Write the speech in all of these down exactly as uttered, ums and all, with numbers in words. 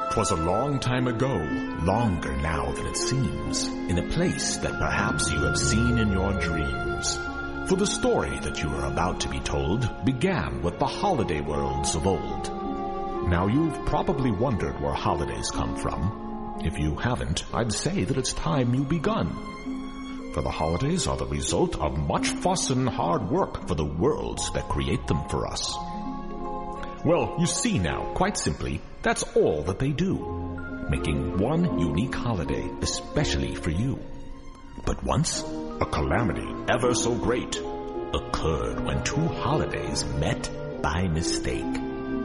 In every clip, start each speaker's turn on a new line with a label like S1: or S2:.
S1: 'Twas a long time ago, longer now than it seems, in a place that perhaps you have seen in your dreams. For the story that you are about to be told began with the holiday worlds of old. Now you've probably wondered where holidays come from. If you haven't, I'd say that it's time you begun. For the holidays are the result of much fuss and hard work for the worlds that create them for us. Well, you see now, quite simply, that's all that they do, making one unique holiday especially for you. But once, a calamity ever so great occurred when two holidays met by mistake.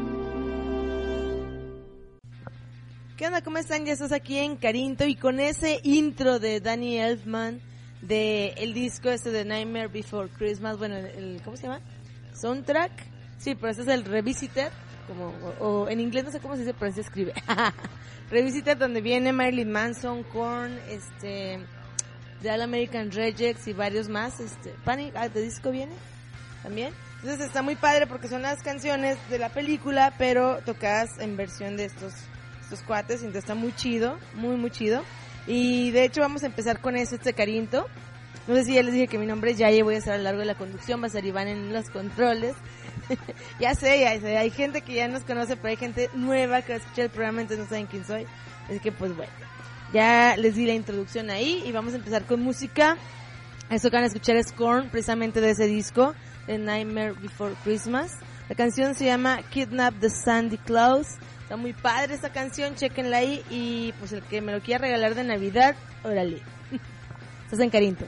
S2: ¿Qué onda? ¿Cómo están? Ya estás aquí en Carinto y con ese intro de Danny Elfman de el disco este de Nightmare Before Christmas, bueno, el, el ¿cómo se llama? Soundtrack. Sí, pero ese es el Revisited, como o, o en inglés no sé cómo se dice, pero se escribe. Revisited, donde viene Marilyn Manson, Korn, este The All American Rejects y varios más. Este Panic at the Disco viene también. Entonces está muy padre porque son las canciones de la película, pero tocadas en versión de estos estos cuates, entonces está muy chido, muy muy chido. Y de hecho vamos a empezar con eso, este Carinto. No sé si ya les dije que mi nombre es Yaye, voy a estar a lo largo de la conducción, va a ser Iván en los controles. Ya sé, ya sé, hay gente que ya nos conoce, pero hay gente nueva que va a escuchar el programa, entonces no saben quién soy. Así que pues bueno, ya les di la introducción ahí y vamos a empezar con música. Esto que van a escuchar es Korn, precisamente de ese disco, The Nightmare Before Christmas. La canción se llama Kidnap the Sandy Claus. Está muy padre esta canción, chéquenla ahí. Y pues el que me lo quiera regalar de Navidad, órale. Estás en Carinto.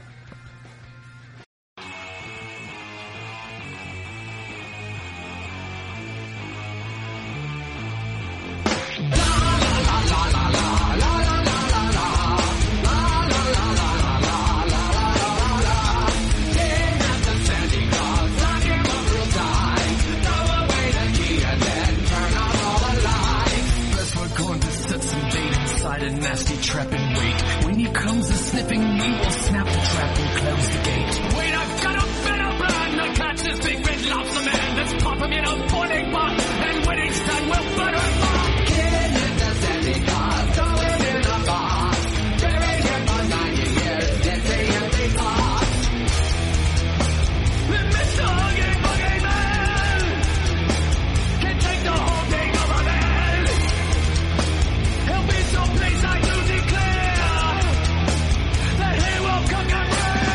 S3: A nasty trap and wait. When he comes a sniffing, we will snap the trap and close the gate. Wait, I've got a better plan to catch this big red lobster man. Let's pop him in a boiling pot, and when he's done, we'll butter him up. Kid in the Sandy Claus, going in a box. Buried here for ninety years, dancing empty pots. Mister Huggy Buggy Man can take the whole thing over there. He'll be so pleased I do declare that he will come and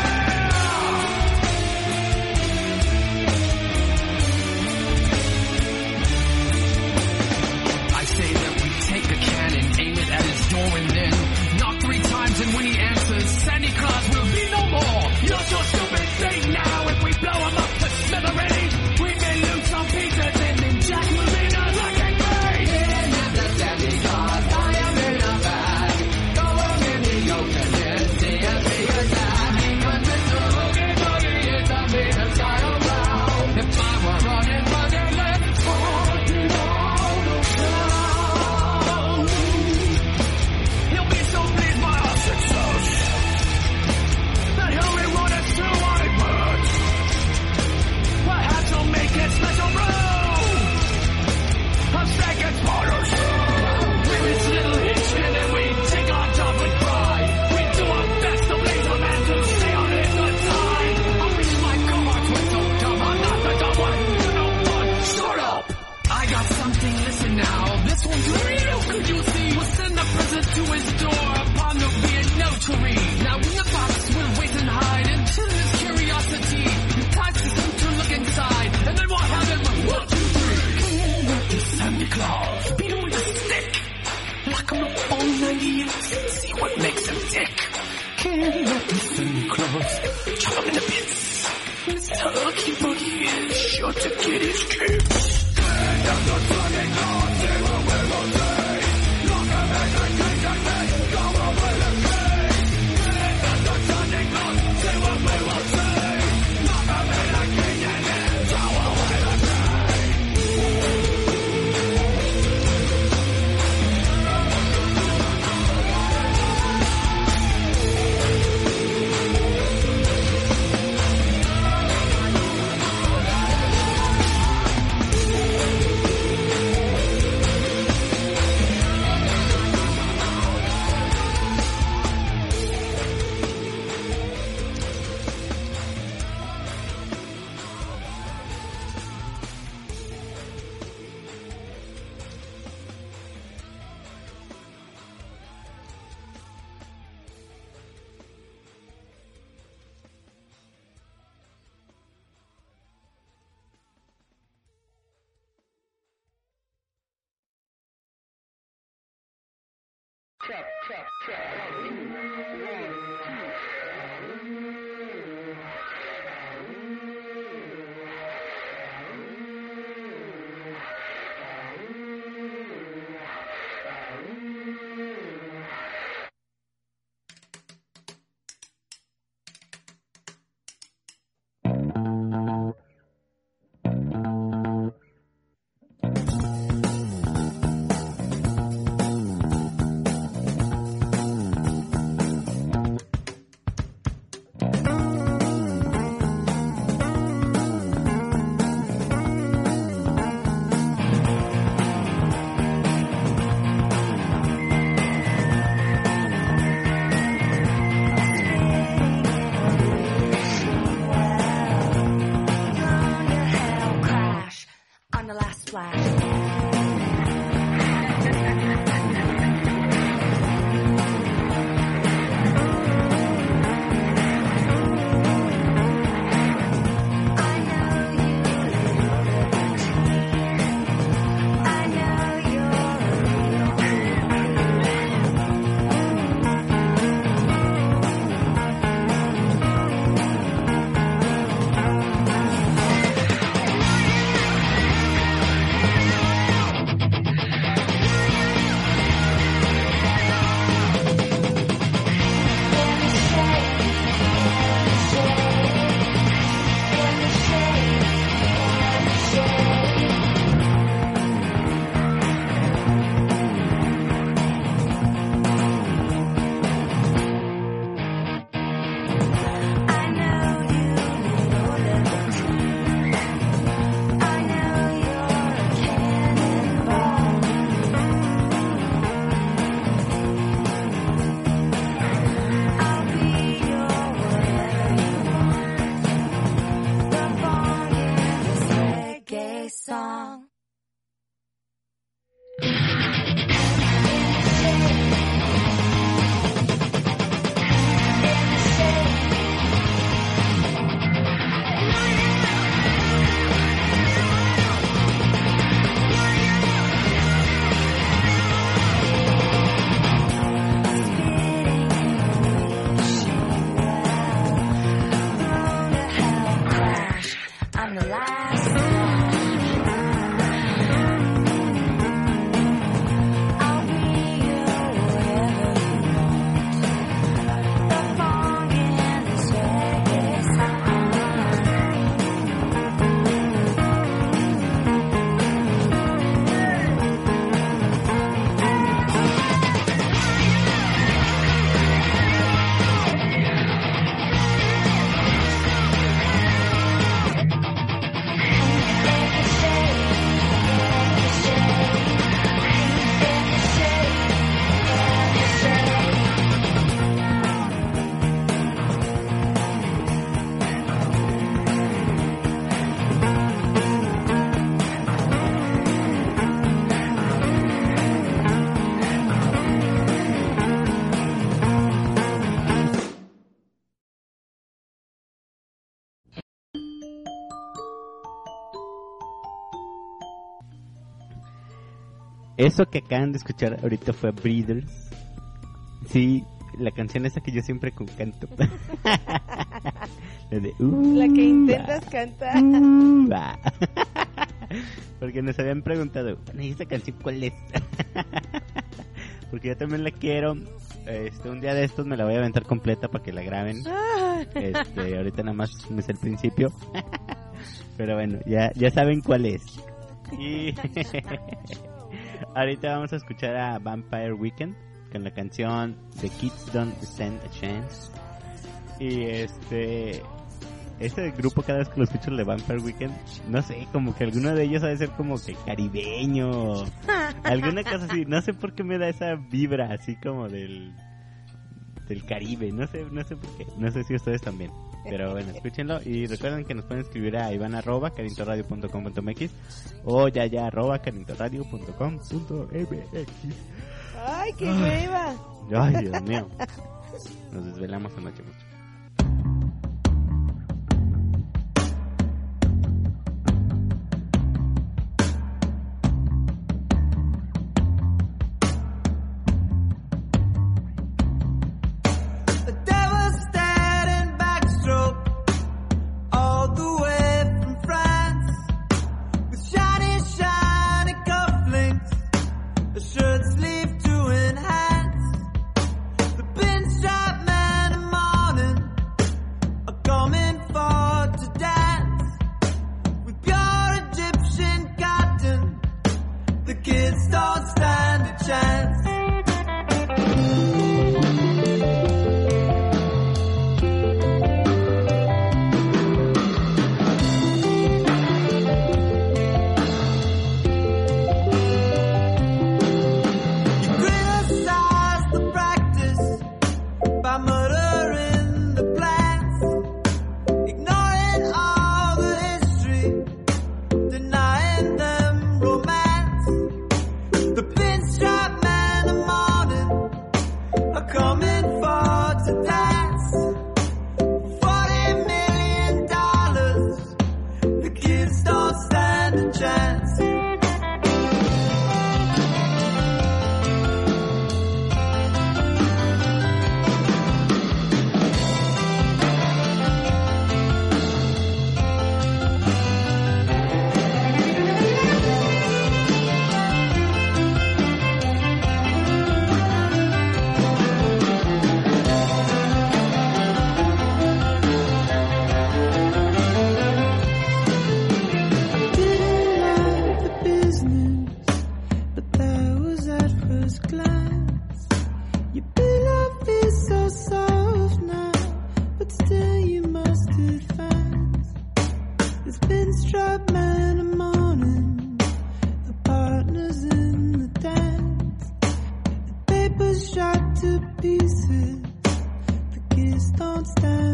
S3: I say that we take a cannon, aim it at his door and then knock three times, and when he answers, Santa Claus will be no more. You're so stupid thing now, if we blow him up to smithereens, we may lose some pieces and then Jack will be the wrecking brain. Kidnap the Santa Claus, I am in a bag. Throw him in the ocean and see a big attack. Because Mister Huggy Buggy is the biggest guy around. If I were running Buggerland, I'd be all around. He'll be so pleased by our success that he'll reward us through our words. Perhaps he'll make it special brew of second quarters. With his little hitchman and we take our job with pride. We do our best to please a man to stay on his good side. I wish my cohorts were so dumb. I'm not the dumb one. You know what? Shut up. I got something, listen now. This one's real, could you see? We'll send a present to his door upon there being no to read. Now in the box we'll wait and hide until his curiosity entices him to look inside. And then we'll have him one, two, three. With the Santa Claus, beat him with a stick. Lock him up on ninety-eight and see what makes him tick. Can't let the Santa Claus chop him into bits. Mister Huggy Buggy is sure to get his kicks.
S4: Eso que acaban de escuchar ahorita fue Breeders. Sí, la canción esa que yo siempre con canto. La, de, uh,
S2: la que intentas uh, cantar.
S4: Uh, Porque nos habían preguntado, ¿y esta canción cuál es? Porque yo también la quiero. Este, un día de estos me la voy a aventar completa para que la graben. Este, ahorita nada más me sé el principio. Pero bueno, ya, ya saben cuál es. Y ahorita vamos a escuchar a Vampire Weekend con la canción The Kids Don't Stand a Chance. Y este, este grupo, cada vez que lo escucho, el de Vampire Weekend, no sé, como que alguno de ellos ha de ser como que caribeño, alguna cosa así. No sé por qué me da esa vibra así como del del Caribe, no sé, no sé por qué, no sé si ustedes también. Pero bueno, escúchenlo y recuerden que nos pueden escribir a iván arroba carintoradio punto com punto mx o yaya arroba carintoradio punto com punto mx.
S2: ¡Ay, qué hueva!
S4: Ay, Dios mío. Nos desvelamos anoche mucho.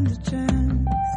S5: a chance.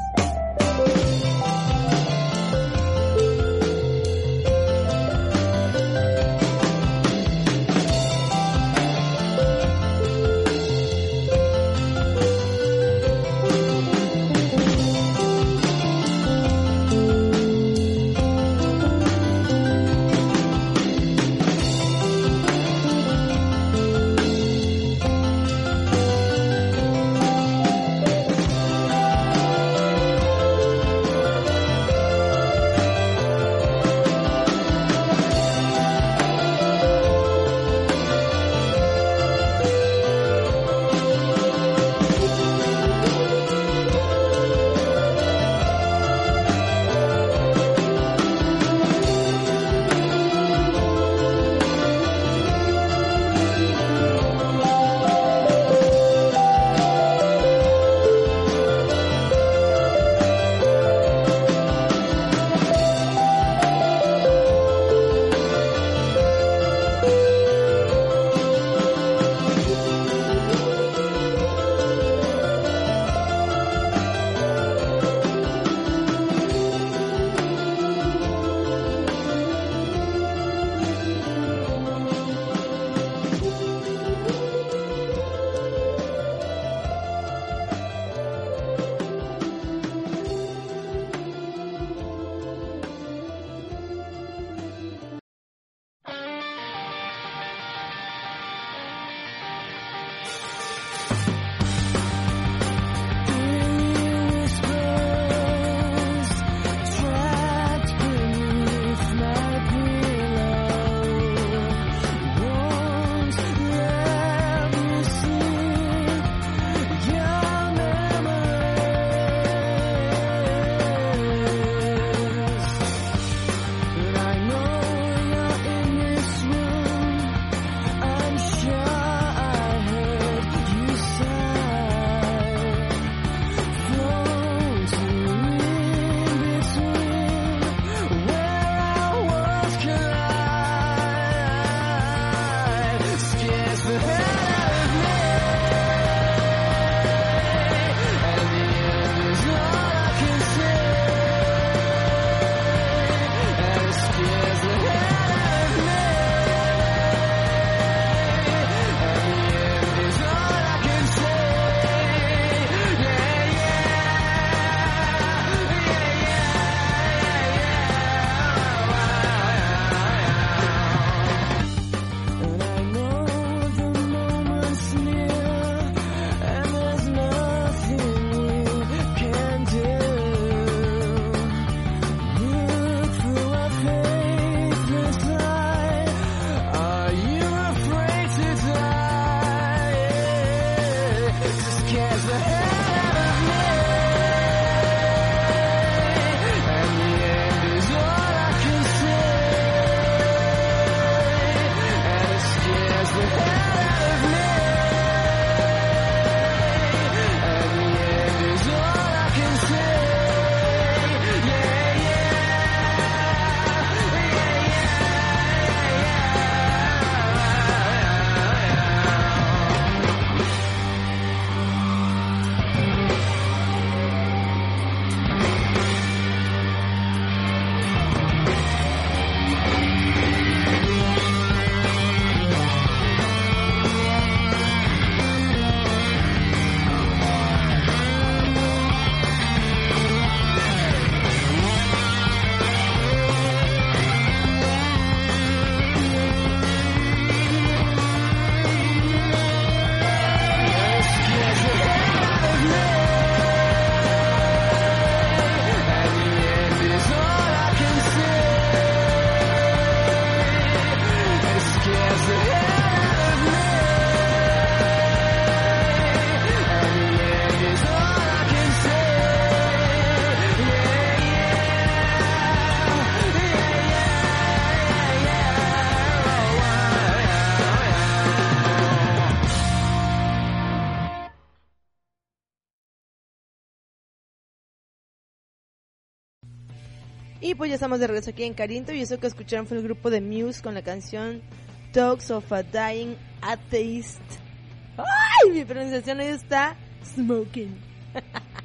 S2: Y pues ya estamos de regreso aquí en Carinto, y eso que escucharon fue el grupo de Muse con la canción Talks of a Dying Atheist. ¡Ay! Mi pronunciación hoy está smoking.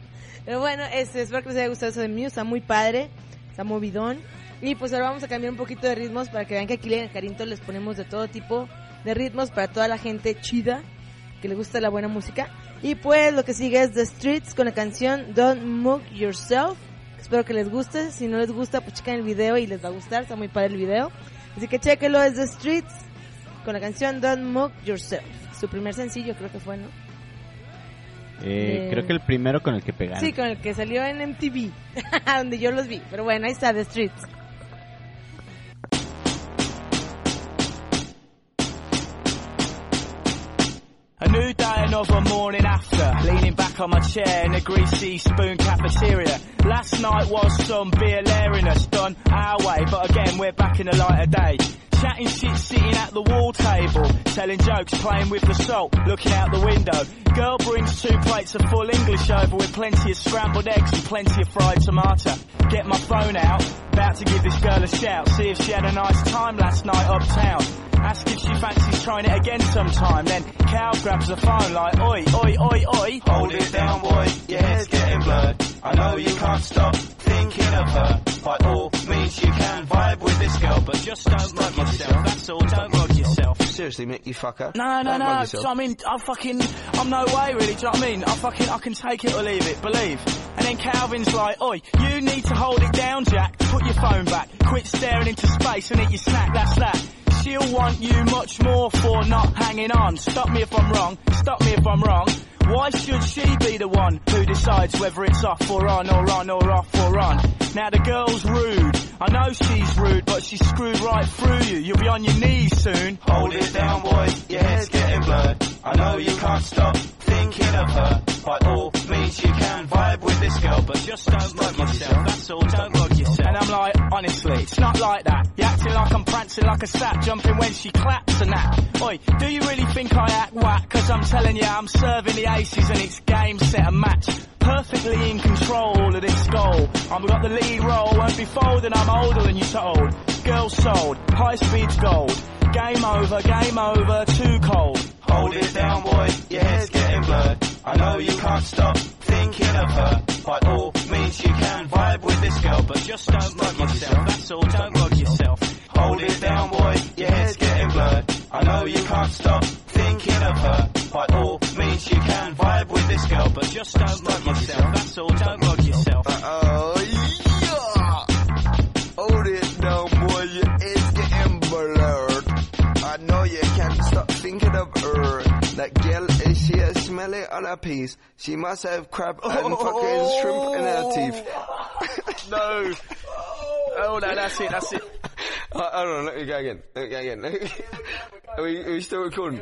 S2: Pero bueno, este, espero que les haya gustado eso de Muse, está muy padre, está movidón. Y pues ahora vamos a cambiar un poquito de ritmos para que vean que aquí en el Carinto les ponemos de todo tipo de ritmos para toda la gente chida que le gusta la buena música. Y pues lo que sigue es The Streets con la canción Don't Mug Yourself. Espero que les guste, si no les gusta pues chequen el video y les va a gustar, está muy padre el video. Así que chequenlo, es The Streets con la canción Don't Mug Yourself. Su primer sencillo creo que fue, ¿no?
S4: Eh,
S2: de...
S4: Creo que el primero con el que pegaron.
S2: Sí, con el que salió en M T V, donde yo los vi. Pero bueno, ahí está The Streets.
S3: A new day, another morning after, leaning back on my chair in a greasy spoon cafeteria. Last night was some beer lariness done our way, but again we're back in the light of day. Chatting shit sitting at the wall table, telling jokes, playing with the salt, looking out the window. Girl brings two plates of full English over with plenty of scrambled eggs and plenty of fried tomato. Get my phone out, about to give this girl a shout, see if she had a nice time last night uptown. Ask if she fancies trying it again sometime. Then Cal grabs the phone like, oi, oi, oi, oi. Hold it down, boy, your hair's getting blurred. I know you can't stop thinking of her. By all means you can vibe with this girl, but just don't mug yourself, that's all, don't mug yourself.
S5: Seriously, Mick, you fucker.
S3: No, no,
S5: don't
S3: no, so I mean, I fucking, I'm no way really, do you know what I mean? I fucking, I can take it or leave it, believe. And then Calvin's like, oi, you need to hold it down, Jack, put your phone back, quit staring into space and eat your snack, that's that. She'll want you much more for not hanging on. Stop me if I'm wrong, stop me if I'm wrong. Why should she be the one who decides whether it's off or on or on or off or on? Now the girl's rude, I know she's rude, but she's screwed right through you. You'll be on your knees soon. Hold it down, boy, your hair's getting blurred. I know you can't stop thinking of her. By all means you can vibe with this girl, but just don't mug yourself, that's all, don't mug yourself. And I'm like, honestly, it's not like that. You're acting like I'm prancing like a sap, jumping when she claps and that. Oi, do you really think I act whack? Cause I'm telling you, I'm serving the aces and it's game, set and match. Perfectly in control of this goal. I've got the lead role, won't be folding, I'm older than you told. Girl sold, high speed's gold. Game over, game over, too cold. Hold it down, boy, your hair's getting blurred. I know you can't stop thinking of her. By all means you can vibe with this girl, but just don't mug yourself, that's all, don't mug yourself. Hold it down, boy, your hair's getting blurred. I know you can't stop thinking of her. By all means you can vibe with this girl, but just don't mug yourself, that's all, don't mug yourself.
S5: Oh, yeah! Hold it down, boy, your hair's getting blurred. I know you can't stop thinking of her. That girl, is she a smelly on her piece? She must have crab and fucking shrimp in her teeth.
S3: No. Oh no, that's it, that's it.
S5: Uh, hold on, let me go again. Let me go again. Are we, are we still recording?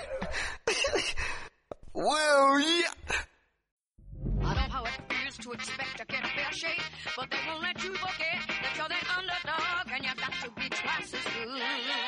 S5: Well, yeah.
S6: I know how it feels to expect to get a fair shake, but they won't let you forget that you're the underdog and you got to be twice as good.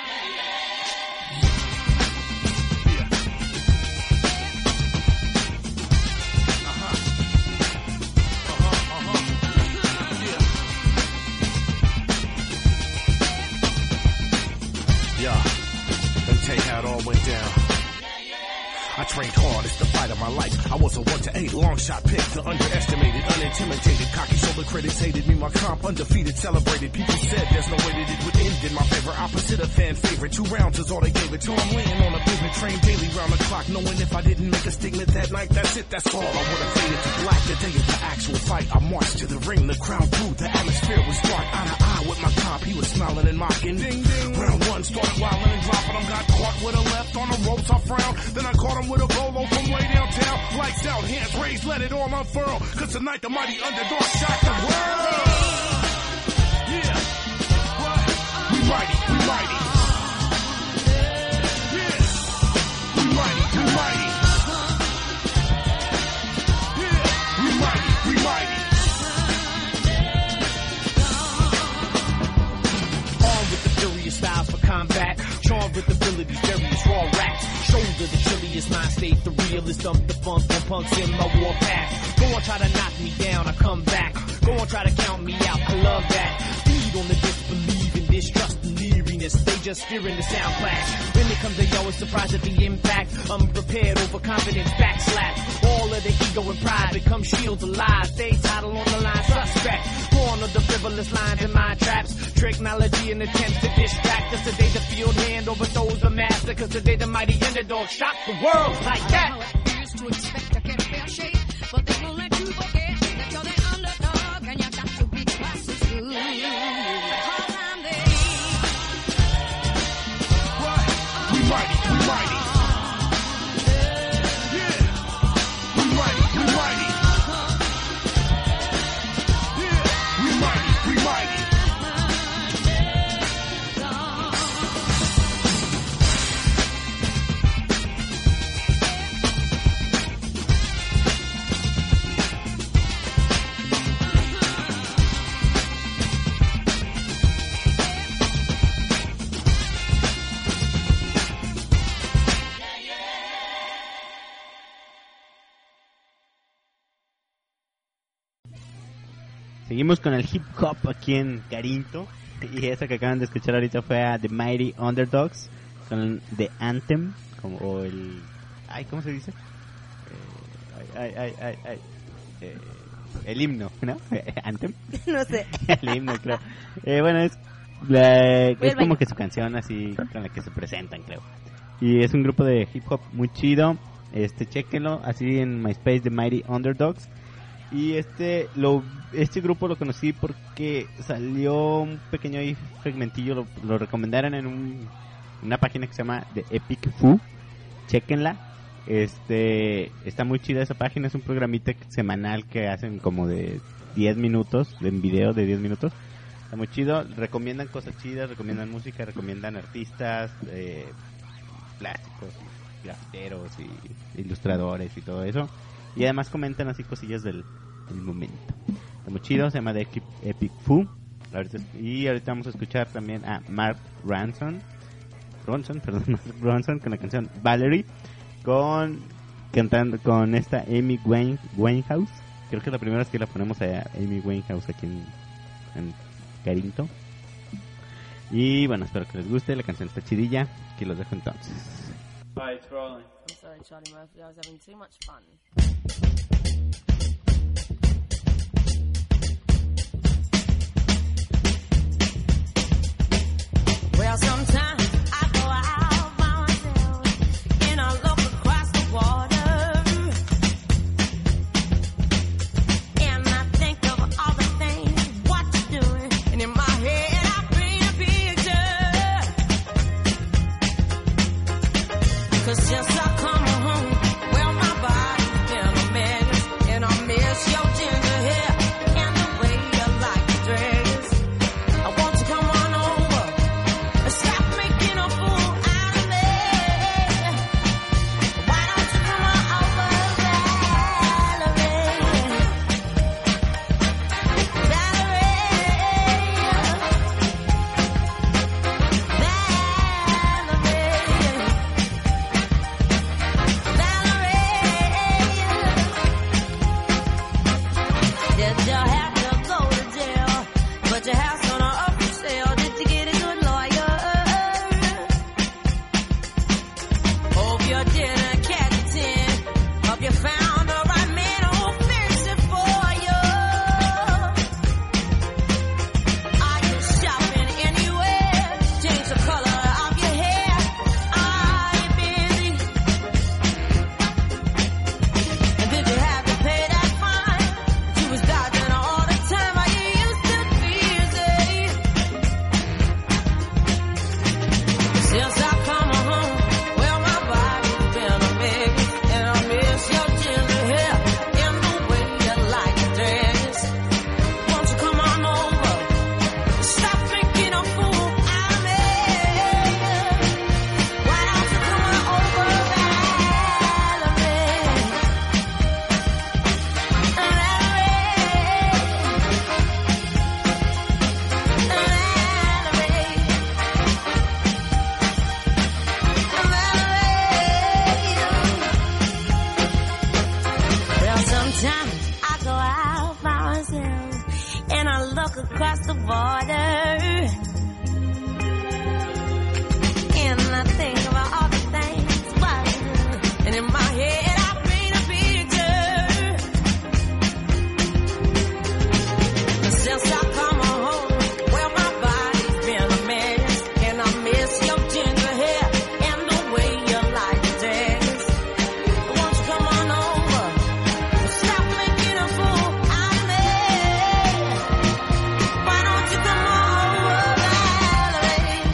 S1: Yeah, let me tell you how it all went down. I trained hard, it's the fight of my life. I was a one to eight, long shot pick, the underestimated, unintimidated, cocky shoulder critics hated me, my comp undefeated, celebrated. People said there's no way that it would end in my favor. Opposite of fan favorite, two rounds is all they gave it. Till I'm laying on a pivot train daily round the clock, knowing if I didn't make a statement that night, that's it, that's all. I would have faded to black the day of the actual fight. I marched to the ring, the crowd grew, the atmosphere was dark. Eye to eye with my comp, he was smiling and mocking. Ding ding. Round one started wilding and dropping him, got caught with a left on the ropes. I frowned, then I caught him with a bolo from way downtown. Lights out, hands raised, let it all unfurl. Cause tonight the mighty underdog shot the world. Yeah. What? We mighty, we mighty. Yeah. We mighty, we mighty. Yeah. We mighty, we mighty.
S7: Armed with the furious styles for combat, charmed with abilities, various raw raps. Shoulder the chilliest mind state, the realest, dump the funk on punks in my war path. Go on, try to knock me down, I come back. Go on, try to count me out, I love that. Feed on the disbelief and distrust and leeriness. They just just fearing the sound clash. When it comes to yo, it's surprised at the impact. Unprepared, overconfidence, backslash. All of the ego and pride become shields of lies. Stay title on the line, suspect. Born of the frivolous lines and mind traps. Technology and attempts to distract us. Today the field hand overthrows the master. Cause today the mighty underdog shock the world like that.
S6: To expect to get a fair shake, but they won't let you forget that you're the underdog and you got to be twice as good. Because I'm there.
S3: We mighty, we mighty. Yeah. We mighty, we mighty. Yeah. We mighty, we mighty.
S4: Seguimos con el hip hop aquí en Carinto. Y esa que acaban de escuchar ahorita fue a The Mighty Underdogs con The Anthem, como o el... Ay, ¿cómo se dice? Eh, ay, ay, ay, ay, eh, el himno, ¿no? Anthem.
S2: No sé.
S4: El himno, creo. Eh, bueno, es, la, es
S2: baño.
S4: como que su canción así con la que se presentan, creo. Y es un grupo de hip hop muy chido. Este, chéquenlo, así en MySpace, The Mighty Underdogs. Y este lo este grupo lo conocí porque salió un pequeño ahí fragmentillo, lo, lo recomendaron en un, una página que se llama The Epic Foo. Chéquenla. Este, está muy chida esa página, es un programita semanal que hacen como de diez minutos, en video de diez minutos. Está muy chido, recomiendan cosas chidas, recomiendan música, recomiendan artistas, eh, plásticos, grafiteros y ilustradores y todo eso. Y además comentan así cosillas del, del momento. Está muy chido, se llama The Epic Foo. Y ahorita vamos a escuchar también a Mark Ronson, Ronson, perdón, Mark Ronson con la canción Valerie, con cantando con esta Amy Wayne, Winehouse. Creo que es la primera vez que la ponemos a Amy Winehouse aquí en, en Carinto. Y bueno, espero que les guste, la canción está chidilla. Aquí los dejo entonces.
S8: Bye, it's rolling.
S9: I'm sorry, Charlie Murphy. I was having too much fun. Well, sometimes I go out by myself and I look across the water and I think of all the things what you're doing, and in my head I paint a picture. 'Cause since I come home, well, my body's been a mess, and I miss your ginger hair and the way you like to dress. I want you to come on over and stop making a fool out of me. Why don't you come on over, Valerie? Did you have to go to jail? Put your house on a up for sale. Did you get a good lawyer? Hope you didn't catch a tin. Hope you found the right man who'll fix it for you. Are you shopping anywhere? Change the color of your hair. Are you busy? And did you have to pay that fine? You was dodging all the time. Are you used to busy? Since I come home, well, my body's been a mess, and I miss your ginger hair and the way you like to dress. Won't you come on over? Stop making a fool out of me. Why don't you come on over, Valerie? Well, sometimes I go out by myself and I look across the water and I think about all the things why you do. And in my head I paint a picture. Since I come home, well my body's been a mess, and I miss your ginger hair and the way you like to dance. Won't you come on over? Stop making a fool out of me. Why don't you come over, Valerie?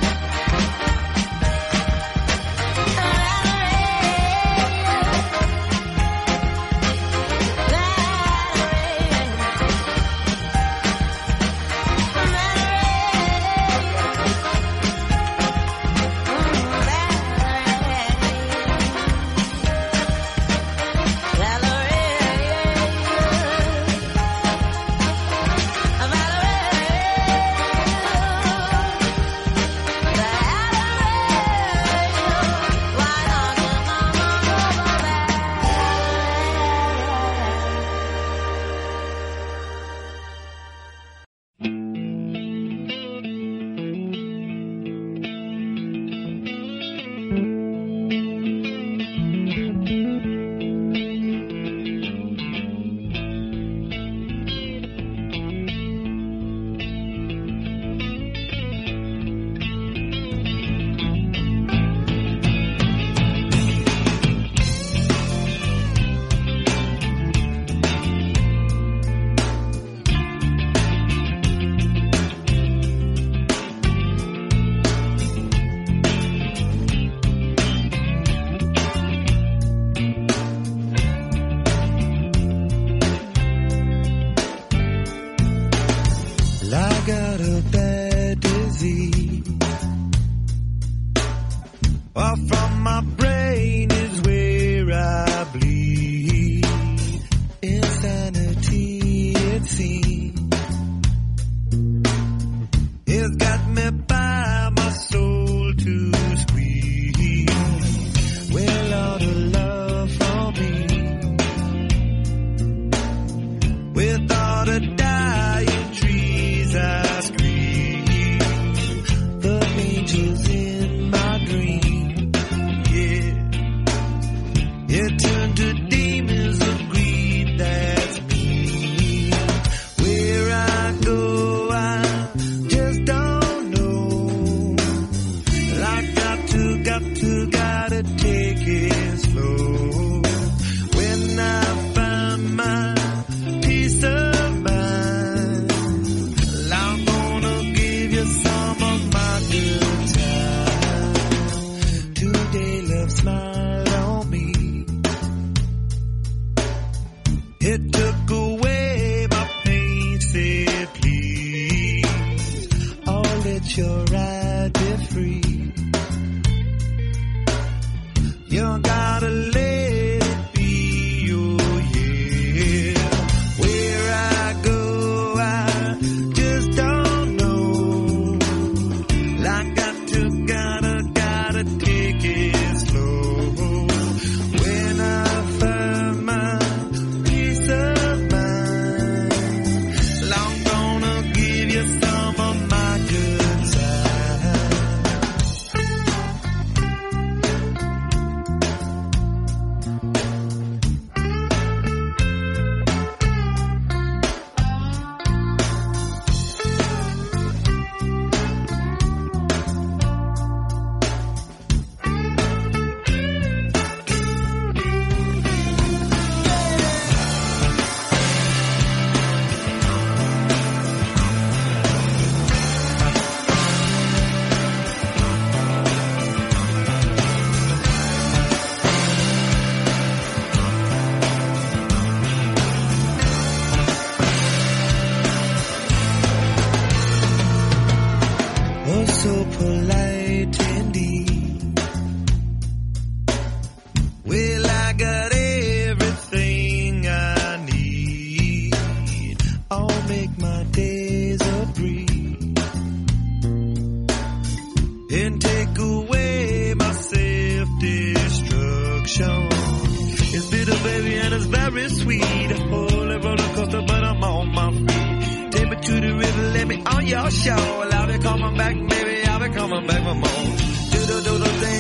S10: I got a bad disease. Off from my brain is where I bleed. Insanity, it seems. It's got me by my soul to squeeze. Well, all the love from me. With all the dying trees I scream. The angels in my dream. Yeah. It turned to demons of greed, that's me. Where I go, I just don't know. I got to, got to, gotta take it slow. When I find my peace of mind, I'm gonna give you some of my good time. Today love smiled on me. It took away my pain, said please, I'll let your ride be free. You gotta let it be, oh yeah. Where I go, I just don't know. I got to, gotta, gotta take it slow. When I find my peace of mind, I'm gonna give you some of my good time. Oh, so polite indeed. Well, I got everything I need. I'll make my days a breeze and take away my self-destruction. It's bitter, baby, and it's very sweet. Holy roller coaster, but I'm on my feet. Take me to the river, let me on your show. I'll be coming back, baby, I'll be coming back for more. Do the do the thing.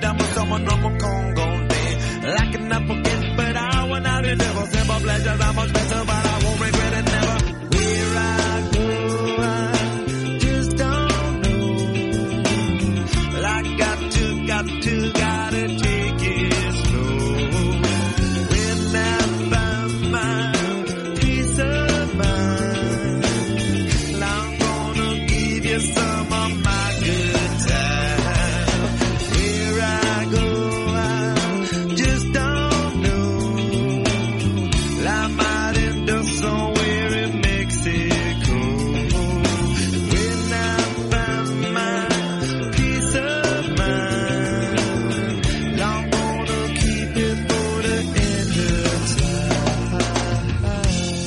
S10: down with someone from a Congo day. I cannot forget, but I went out and never simple pleasures are much better, but I won't regret it never. Where I go, I just don't know. Well, I got to, got to, gotta take it slow. When I find my peace of mind, I'm gonna give you some of my good time. Where I go, I just don't know. Well, I might end up somewhere in Mexico. When I find my peace of mind, I'm gonna keep it for the end of time.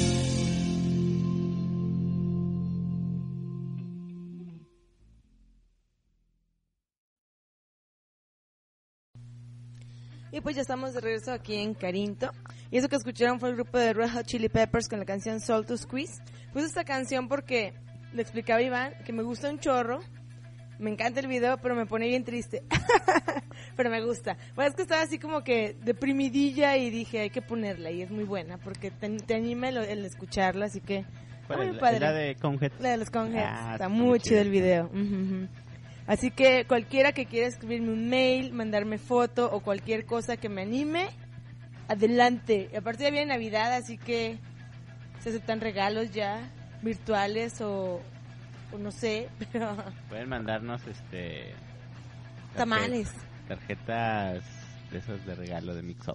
S2: Y pues ya estamos de regreso aquí en Carinto. Y eso que escucharon fue el grupo de Red Hot Chili Peppers con la canción Soul to Squeeze. Puse esta canción porque le explicaba a Iván que me gusta un chorro. Me encanta el video, pero me pone bien triste. Pero me gusta. Bueno, es que estaba así como que deprimidilla y dije, hay que ponerla. Y es muy buena porque te, te anima el, el escucharla, así que está
S4: ¿Cuál
S2: muy
S4: es la-
S2: padre.
S4: la de Coneheads?
S2: La de los Coneheads.
S4: Ah,
S2: está
S4: está
S2: muy
S4: muy
S2: chido
S4: chida.
S2: el video. Ujú, ujú. Así que cualquiera que quiera escribirme un mail, mandarme foto o cualquier cosa que me anime, adelante. Y aparte ya viene Navidad, así que se aceptan regalos ya virtuales o, o no sé, pero
S4: Pueden mandarnos este
S2: tamales.
S4: tarjetas de esos de regalo de Mix Up.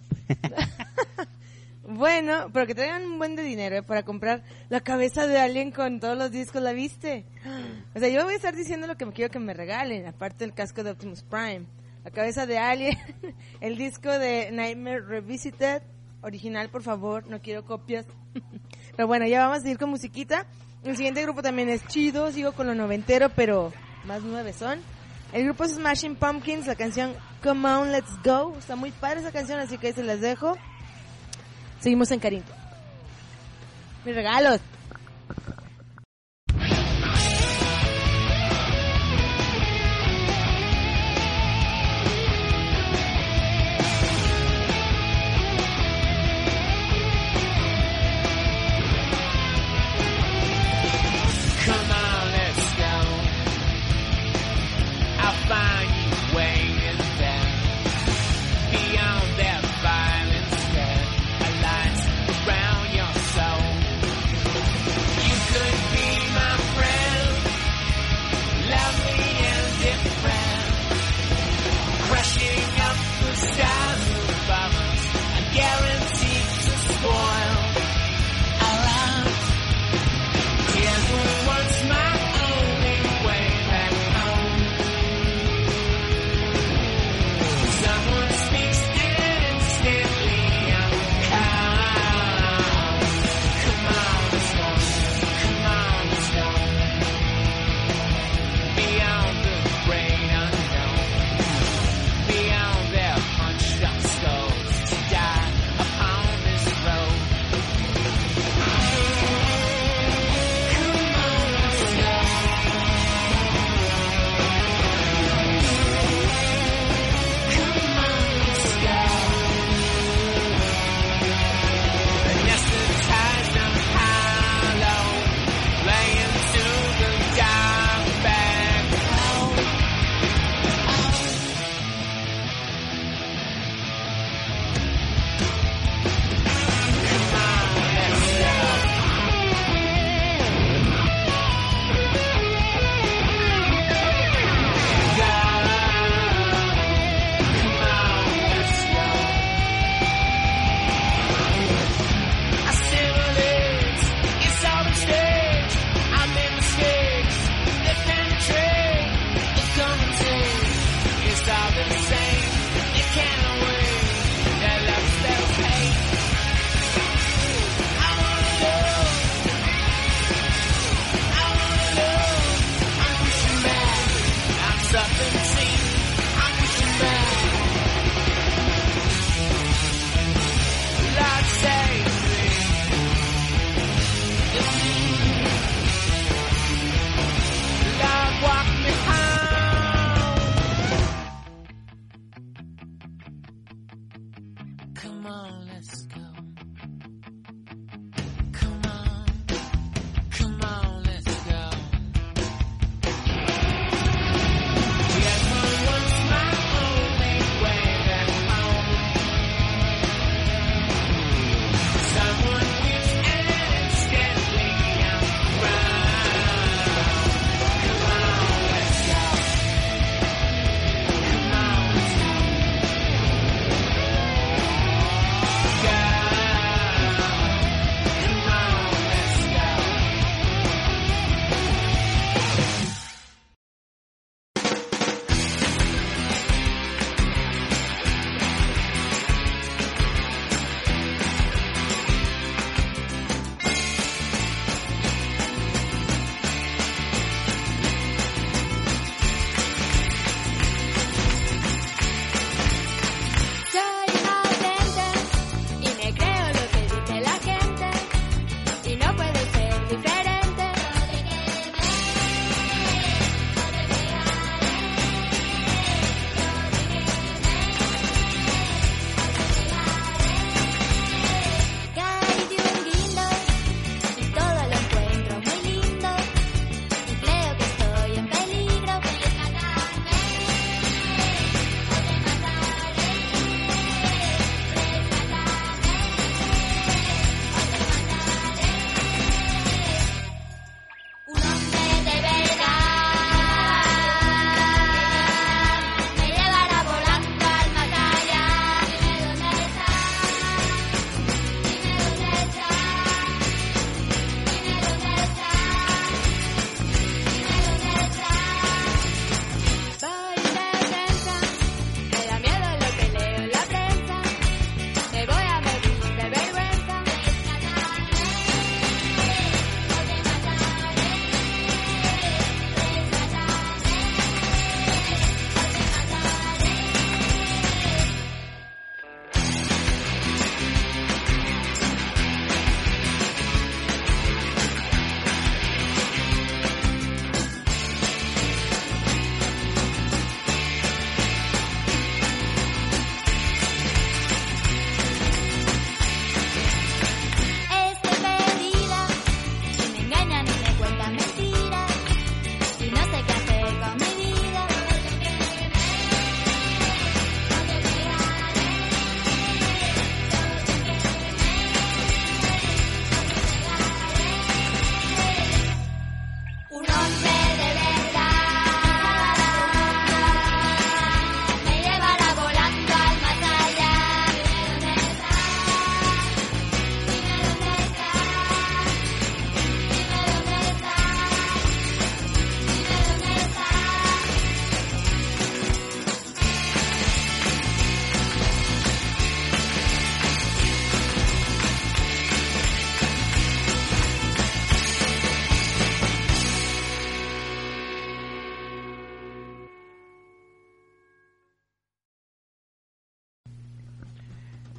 S2: Bueno, pero que traigan un buen de dinero ¿eh? Para comprar la cabeza de Alien con todos los discos, ¿la viste? O sea, yo voy a estar diciendo lo que me quiero que me regalen, aparte del casco de Optimus Prime, la cabeza de Alien, el disco de Nightmare Revisited, original por favor, no quiero copias. Pero bueno, ya vamos a seguir con musiquita. El siguiente grupo también es chido, sigo con lo noventero, pero más nueve son. El grupo es Smashing Pumpkins, la canción Come On Let's Go, está muy padre esa canción, así que ahí se las dejo. Seguimos en Carinto. Mis regalos.
S7: Come on, let's go. I'll find you waiting there. Beyond that violence, there are lights around your soul.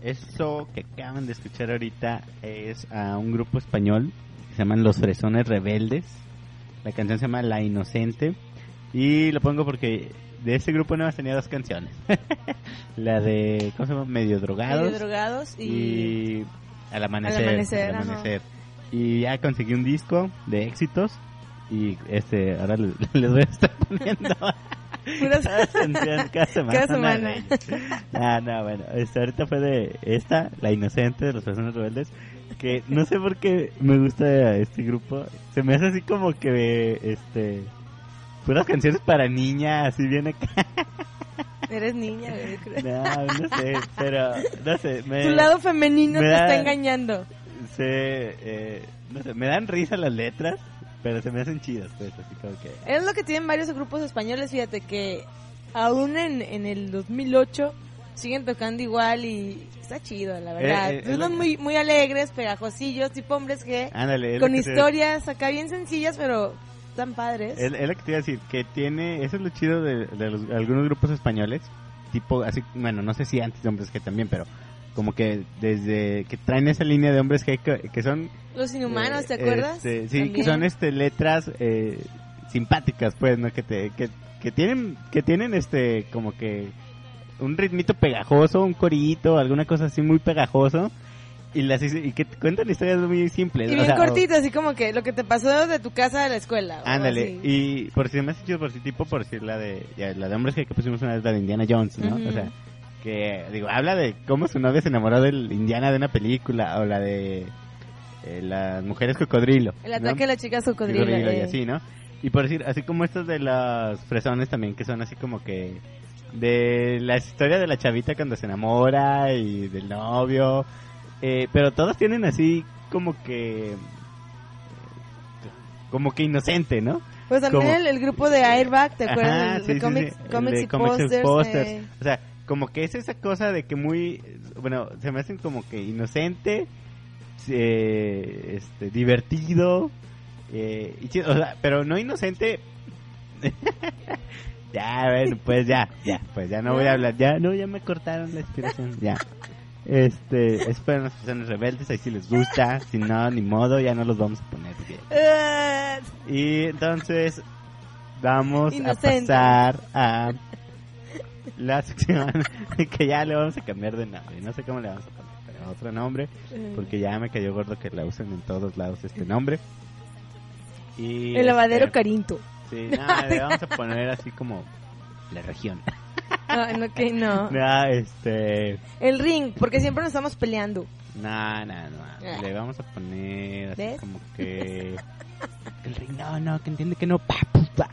S4: eso que acaban de escuchar ahorita es a un grupo español que se llaman Los Fresones Rebeldes. La canción se llama La Inocente. Y lo pongo porque de ese grupo no tenía dos canciones. La de, ¿cómo se llama? Medio Drogados.
S2: Medio Drogados y...
S4: y Al Amanecer.
S2: Al Amanecer,
S4: Al Amanecer. Y ya conseguí un disco de éxitos. Y este, ahora les, les voy a estar poniendo...
S2: Puras...
S4: cada canción, cada semana.
S2: Cada semana.
S4: Ah, no, bueno, este, ahorita fue de esta, La Inocente, de Los Fresones Rebeldes, que no sé por qué me gusta este grupo. Se me hace así como que, este, puras canciones para niña, así bien acá.
S2: Eres niña, güey, creo.
S4: No, no sé, pero, no sé. Me,
S2: tu lado femenino te
S4: da,
S2: está engañando.
S4: Se, eh, no sé, me dan risa las letras, pero se me hacen chidas, pues, así como que...
S2: Es lo que tienen varios grupos españoles, fíjate, que aún en, en el dos mil ocho siguen tocando igual y está chido, la verdad.
S4: Eh, eh,
S2: Son
S4: eh,
S2: muy muy alegres, pegajosillos, tipo hombres G,
S4: ándale,
S2: con
S4: que
S2: historias acá bien sencillas, pero tan padres.
S4: Es, es lo que te iba a decir, que tiene... Eso es lo chido de, de los, algunos grupos españoles, tipo, así, bueno, no sé si antes de Hombres G también, pero como que desde que traen esa línea de Hombres G que, que son...
S2: Los Inhumanos,
S4: eh,
S2: ¿te acuerdas?
S4: Este, sí,
S2: También.
S4: que son este letras eh, simpáticas, pues, ¿no? Que te que, que tienen que tienen este como que un ritmito pegajoso, un corito, alguna cosa así muy pegajoso y las y que te cuentan historias muy simples.
S2: Y
S4: o
S2: bien
S4: sea,
S2: cortito, así como que lo que te pasó de tu casa a la escuela. o
S4: ándale,
S2: así.
S4: y por si me has dicho por si tipo por decir la de ya, la de Hombres G que pusimos una vez, la de Indiana Jones, ¿no?
S2: Ujú.
S4: O sea, que digo, habla de cómo su novia se enamoró del Indiana de una película, o la de eh, las mujeres cocodrilo.
S2: El
S4: ¿no?
S2: ataque de las chicas cocodrilo.
S4: Cocodrilo y
S2: eh.
S4: así, ¿no? Y por decir, así como estos de los fresones también, que son así como que de la historia de la chavita cuando se enamora y del novio, eh, pero todos tienen así como que como que inocente, ¿no?
S2: Pues también
S4: Como-
S2: el, el grupo de Airbag, ¿te acuerdas?
S4: Ajá,
S2: de,
S4: sí,
S2: de
S4: sí,
S2: comics,
S4: sí, el
S2: comics
S4: de
S2: y
S4: comics y
S2: posters.
S4: posters.
S2: eh.
S4: O sea, como que es esa cosa de que muy, bueno, se me hacen como que inocente, eh, este, divertido, eh, y chido, o sea, pero no inocente. Ya, bueno, pues ya, ya, pues ya no voy a hablar, ya, no, ya me cortaron la inspiración, ya. Este, es para las personas rebeldes, ahí si les gusta, si no, ni modo, ya no los vamos a poner. Porque...
S2: Eh,
S4: Y entonces vamos
S2: Inocente.
S4: a pasar a la sección que ya le vamos a cambiar de nombre. No sé cómo le vamos a poner, pero otro nombre, porque ya me cayó gordo que la usen en todos lados este nombre. Y
S2: el lavadero
S4: este,
S2: Carinto.
S4: Sí, no, le vamos a poner así como la región.
S2: No, no, que no.
S4: No, este,
S2: El ring, porque siempre nos estamos peleando.
S4: no, no, no, le vamos a poner así
S2: ¿Ves?
S4: como que el ring, no, no, que entiende que no, pa, pu, pa.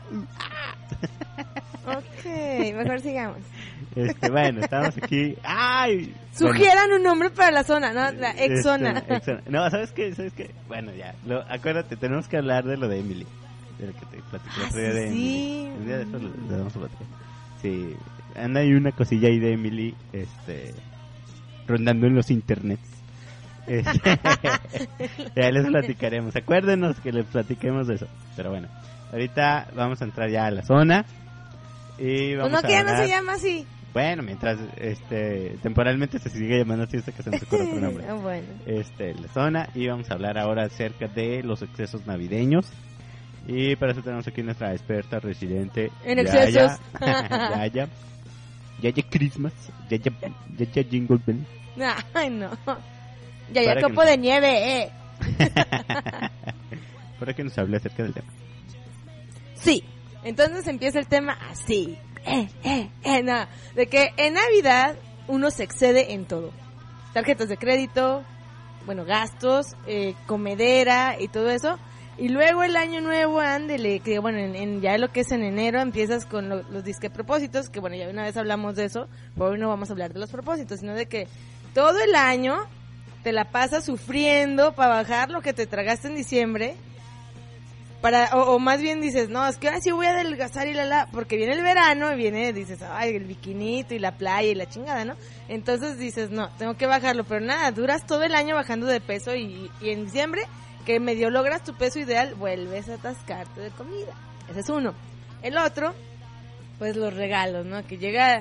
S2: Ok, mejor sigamos.
S4: Este, bueno, estamos aquí. ¡Ay!
S2: Sugieran un nombre para la zona, ¿no? La
S4: Este,
S2: exzona.
S4: exzona. No, ¿sabes qué? ¿Sabes qué? Bueno, ya. Lo, acuérdate, tenemos que hablar de lo de Emily. De lo que te platiqué el
S2: Ah,
S4: otro día de
S2: sí,
S4: Emily.
S2: sí.
S4: Un día de eso lo, lo vamos a platicar. Sí, anda ahí una cosilla ahí de Emily, este, rondando en los internets. Este, ya les platicaremos. Acuérdenos que les platiquemos de eso. Pero bueno, ahorita vamos a entrar ya a la zona. Y
S2: Pues
S4: vamos
S2: no,
S4: a
S2: que ya no
S4: hablar-
S2: se llama así.
S4: Bueno, mientras este temporalmente se sigue llamando así hasta que se nos ocurra otro nombre.
S2: Ah, bueno.
S4: Este, la zona, y vamos a hablar ahora acerca de los excesos navideños. Y para eso tenemos aquí nuestra experta residente
S2: En
S4: Yaya.
S2: excesos.
S4: Yaya. Yaya Christmas. Yaya, Yaya Jingle Bell.
S2: Ay, no. Ya, ya,
S4: Para que
S2: copo
S4: no-
S2: de nieve, eh.
S4: Para que nos hable acerca del tema.
S2: Sí. Entonces empieza el tema así. Eh, eh, eh, no. De que en Navidad uno se excede en todo. Tarjetas de crédito, bueno, gastos, eh, comedera y todo eso. Y luego el año nuevo, ándele, que bueno, en, en ya lo que es en enero empiezas con lo- los disque propósitos, que bueno, ya una vez hablamos de eso, pero hoy no vamos a hablar de los propósitos, sino de que todo el año te la pasas sufriendo para bajar lo que te tragaste en diciembre. Para, o, o más bien dices, no, es que así voy a adelgazar y la la, porque viene el verano y viene, dices, ay, el bikinito y la playa y la chingada, ¿no? Entonces dices, no, tengo que bajarlo, pero nada, duras todo el año bajando de peso y, y en diciembre, que medio logras tu peso ideal, vuelves a atascarte de comida. Ese es uno. El otro, pues los regalos, ¿no? Que llega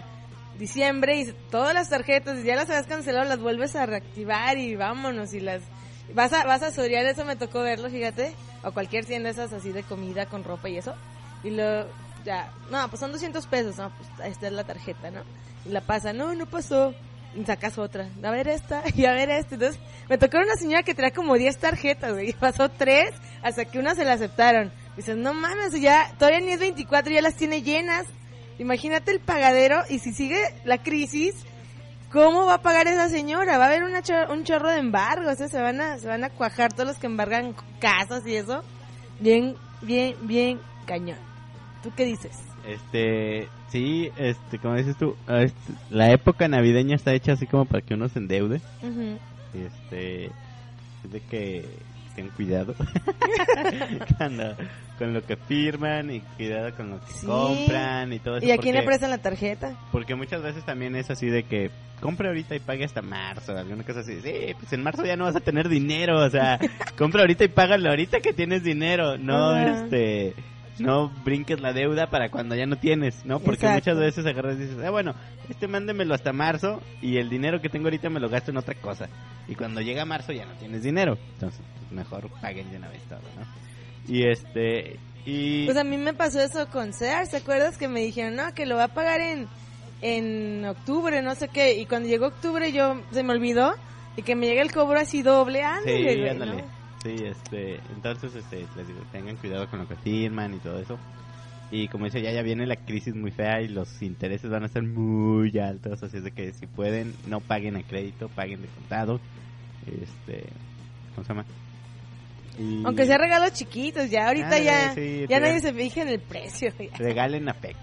S2: diciembre y todas las tarjetas, y ya las habías cancelado, las vuelves a reactivar y vámonos, y las vas a vas a Soriana, eso me tocó verlo, fíjate, o cualquier tienda esas así de comida con ropa y eso, y lo ya, no, pues son doscientos pesos, no, pues ahí está la tarjeta, ¿no? Y la pasa, no, no pasó, y sacas otra, a ver esta, y a ver esta, entonces me tocó una señora que traía como diez tarjetas, güey, y pasó tres, hasta que una se la aceptaron. Dices, no mames, ya, todavía ni es veinticuatro, ya las tiene llenas. Imagínate el pagadero, y si sigue la crisis, ¿cómo va a pagar esa señora? Va a haber una chor- un chorro de embargos, ¿eh? se van a se van a cuajar todos los que embargan casas y eso. Bien, bien, bien cañón. ¿Tú qué dices?
S4: Este, sí, este, como dices tú, este, la época navideña está hecha así como para que uno se endeude.
S2: Uh-huh.
S4: Este, es de que ten cuidado Cuando, con lo que firman, y cuidado con lo que
S2: Sí.
S4: compran y todo eso.
S2: ¿Y a quién le
S4: porque-
S2: prestan la tarjeta?
S4: Porque muchas veces también es así de que compre ahorita y pague hasta marzo, alguna cosa así. Sí, pues en marzo ya no vas a tener dinero, o sea, compra ahorita y págalo ahorita que tienes dinero, no
S2: Ajá.
S4: este, no brinques la deuda para cuando ya no tienes, ¿no? Porque
S2: Exacto.
S4: muchas veces agarras y dices, ah, bueno, este mándemelo hasta marzo y el dinero que tengo ahorita me lo gasto en otra cosa. Y cuando llega marzo ya no tienes dinero, entonces pues, mejor paguen de una vez todo, ¿no? Y este, y...
S2: Pues a mí me pasó eso con Sears, ¿te acuerdas que me dijeron, no, que lo va a pagar en en octubre, no sé qué, y cuando llegó octubre yo, se me olvidó, y que me llega el cobro así doble, ándale,
S4: Sí,
S2: güey,
S4: ándale.
S2: ¿no?
S4: Sí, este, entonces, este, les digo, tengan cuidado con lo que firman y todo eso. Y como dice, ya ya viene la crisis muy fea y los intereses van a ser muy altos, así es de que si pueden, no paguen a crédito, paguen de contado. Este, ¿cómo se llama? Y
S2: Aunque sea regalos chiquitos, ya ahorita
S4: Ándale,
S2: ya,
S4: sí,
S2: ya
S4: te-
S2: nadie se fija en el precio, ya.
S4: regalen afecto.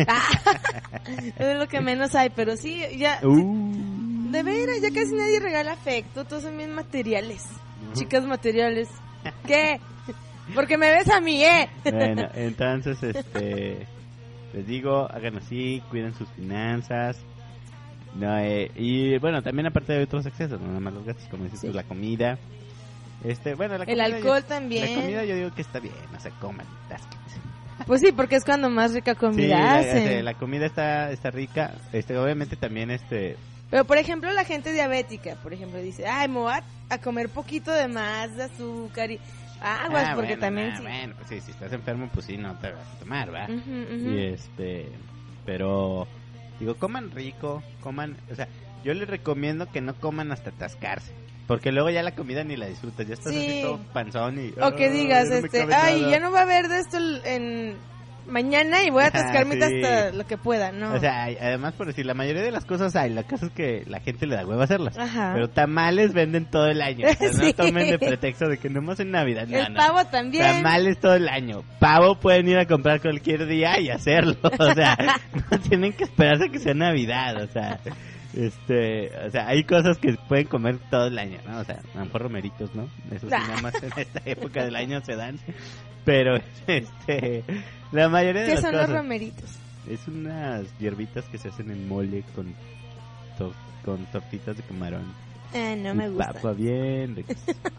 S2: Es lo que menos hay, pero sí, ya,
S4: Uh.
S2: de veras, ya casi nadie regala afecto, todos son bien materiales, chicas materiales. ¿Qué? Porque me ves a mí, ¿eh?
S4: Bueno, entonces, este, les digo, hagan así, cuiden sus finanzas. No, eh, y bueno, también aparte de otros excesos, no nada más los gastos, como dices
S2: Sí.
S4: tú, la comida. Este, bueno, la
S2: El
S4: comida
S2: alcohol
S4: yo-
S2: también.
S4: La comida yo digo que está bien, no se coman. tásquense.
S2: Pues sí, porque es cuando más rica
S4: Sí,
S2: comida
S4: la,
S2: hacen.
S4: este, la comida está está rica. Este, obviamente también este
S2: Pero por ejemplo la gente diabética, por ejemplo, dice, ay, me voy a, a comer poquito de más de azúcar y aguas,
S4: ah,
S2: porque
S4: bueno,
S2: también
S4: nah,
S2: sí.
S4: bueno, pues sí, si estás enfermo pues sí, no te vas a tomar, ¿va?
S2: Ujú, ujú.
S4: Y este, pero digo, coman rico, coman, o sea, yo les recomiendo que no coman hasta atascarse, porque luego ya la comida ni la disfrutas, ya estás
S2: Sí.
S4: así todo panzón y
S2: O que
S4: "Ay,
S2: digas,
S4: no me
S2: este,
S4: cabe
S2: ay,
S4: nada".
S2: ya no va a haber de esto en mañana y voy a atascarme
S4: Sí.
S2: hasta lo que pueda, ¿no?
S4: O sea, hay- además por decir, la mayoría de las cosas hay, la cosa es que la gente le da huevo a hacerlas.
S2: Ajá.
S4: Pero tamales venden todo el año. O sea,
S2: Sí.
S4: no tomen de pretexto de que nomás en Navidad. No,
S2: el
S4: no.
S2: pavo también.
S4: Tamales todo el año. Pavo pueden ir a comprar cualquier día y hacerlo. O sea, no tienen que esperarse a que sea Navidad. O sea, este, o sea, hay cosas que pueden comer todo el año, ¿no? O sea, a lo mejor romeritos, ¿no? Eso sí,
S2: Ah.
S4: nada más en esta época del año se dan. Pero, este, la mayoría de
S2: ¿Qué
S4: las
S2: son
S4: cosas.
S2: los romeritos?
S4: Es unas hierbitas que se hacen en mole con to- con tortitas de camarón.
S2: Ah, no
S4: y
S2: me gusta.
S4: papa bien ricas.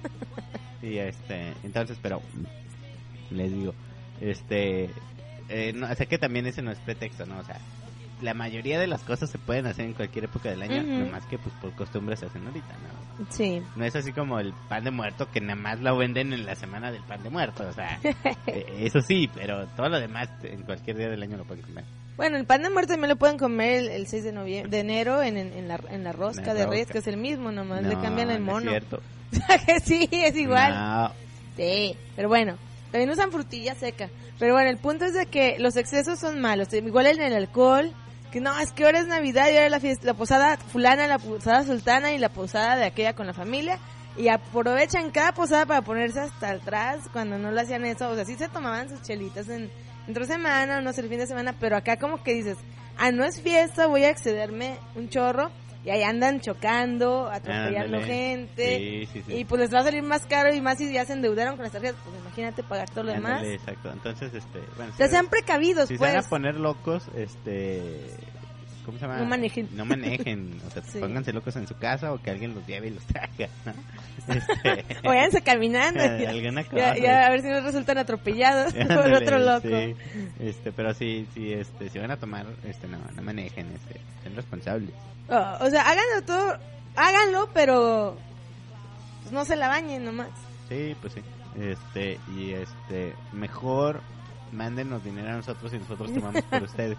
S4: Y este, entonces, pero les digo, este, eh, no, o sea que también ese no es pretexto, ¿no? O sea, la mayoría de las cosas se pueden hacer en cualquier época del año,
S2: Ujú.
S4: nomás que pues por costumbre se hacen ahorita, ¿no?
S2: Sí.
S4: No es así como el pan de muerto que nada más lo venden en la semana del pan de muerto, o sea, eh, eso sí, pero todo lo demás en cualquier día del año lo pueden comer.
S2: Bueno, el pan de muerto también lo pueden comer el, el seis de noviembre, de enero en, en, en la, en la rosca
S4: La
S2: de Reyes,
S4: rosca.
S2: que es el mismo, nomás le
S4: No,
S2: cambian el
S4: no
S2: mono.
S4: es cierto.
S2: Que sí, es igual.
S4: No.
S2: Sí, pero bueno, también usan frutilla seca. Pero bueno, el punto es de que los excesos son malos. Igual en el alcohol, que no, es que ahora es Navidad y ahora es la fiesta, la posada fulana, la posada sultana y la posada de aquella con la familia. Y aprovechan cada posada para ponerse hasta atrás cuando no lo hacían eso. O sea, sí se tomaban sus chelitas en entre semana, no sé, el fin de semana, pero acá como que dices, ah, no es fiesta, voy a excederme un chorro. Y ahí andan chocando, atropellando
S4: Ándale.
S2: gente.
S4: Sí, sí, sí.
S2: Y pues les va a salir más caro y más si ya se endeudaron con las tarjetas. Pues imagínate pagar todo lo demás.
S4: Ándale, exacto. Entonces, este, bueno,
S2: O sea,
S4: si-
S2: sean precavidos,
S4: si
S2: pues.
S4: se van a poner locos, este, ¿cómo se llama?
S2: No manejen.
S4: No manejen, o sea,
S2: Sí.
S4: pónganse locos en su casa o que alguien los lleve y los traiga, ¿no? Este,
S2: O váyanse caminando. y-
S4: alguna
S2: ya,
S4: cosa.
S2: ya, a ver si no resultan atropellados por
S4: Ándale,
S2: otro loco.
S4: sí. Este, pero sí, sí, este, si van a tomar, este, no, no manejen, este, sean responsables.
S2: Oh, o sea, háganlo todo, háganlo, pero pues, no se la bañen nomás.
S4: Sí, pues sí. Este, y este, mejor mándenos dinero a nosotros y nosotros tomamos por ustedes.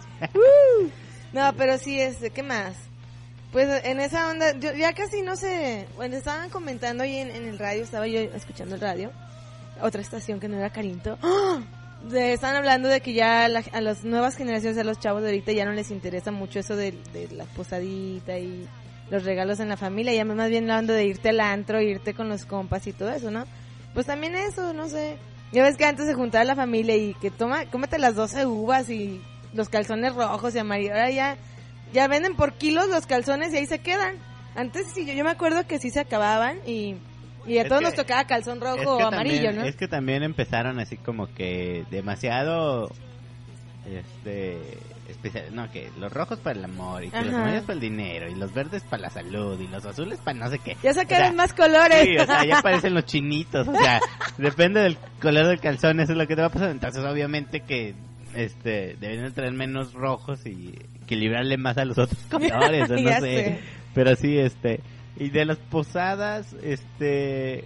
S2: No, pero sí, este, ¿qué más? Pues en esa onda, yo ya casi no sé, bueno, estaban comentando ahí en, en el radio, estaba yo escuchando el radio, otra estación que no era Carinto. ¡Ah! De, estaban hablando de que ya la- a las nuevas generaciones, a los chavos de ahorita ya no les interesa mucho eso de, de la posadita y los regalos en la familia, ya más bien hablando de irte al antro, irte con los compas y todo eso, ¿no? Pues también eso, no sé. Ya ves que antes se juntaba la familia y que toma, cómete las doce uvas y los calzones rojos y amarillos. Ahora ya, ya venden por kilos los calzones y ahí se quedan. Antes sí, yo, yo me acuerdo que sí se acababan y, y a
S4: Es
S2: todos
S4: que-
S2: nos tocaba calzón rojo
S4: Es
S2: o
S4: que
S2: amarillo,
S4: también-
S2: ¿no?
S4: Es que también empezaron así como que demasiado, este, especial, no, que los rojos para el amor y que los
S2: Ajá.
S4: amarillos para el dinero y los verdes para la salud y los azules para no sé qué.
S2: Ya sacaron
S4: O sea,
S2: más colores.
S4: Sí, o sea, ya parecen los chinitos, o sea, depende del color del calzón, eso es lo que te va a pasar. Entonces, obviamente que este deben de traer menos rojos y equilibrarle más a los otros colores, o no
S2: Ya
S4: sé.
S2: sé.
S4: Pero sí, este, y de las posadas, este,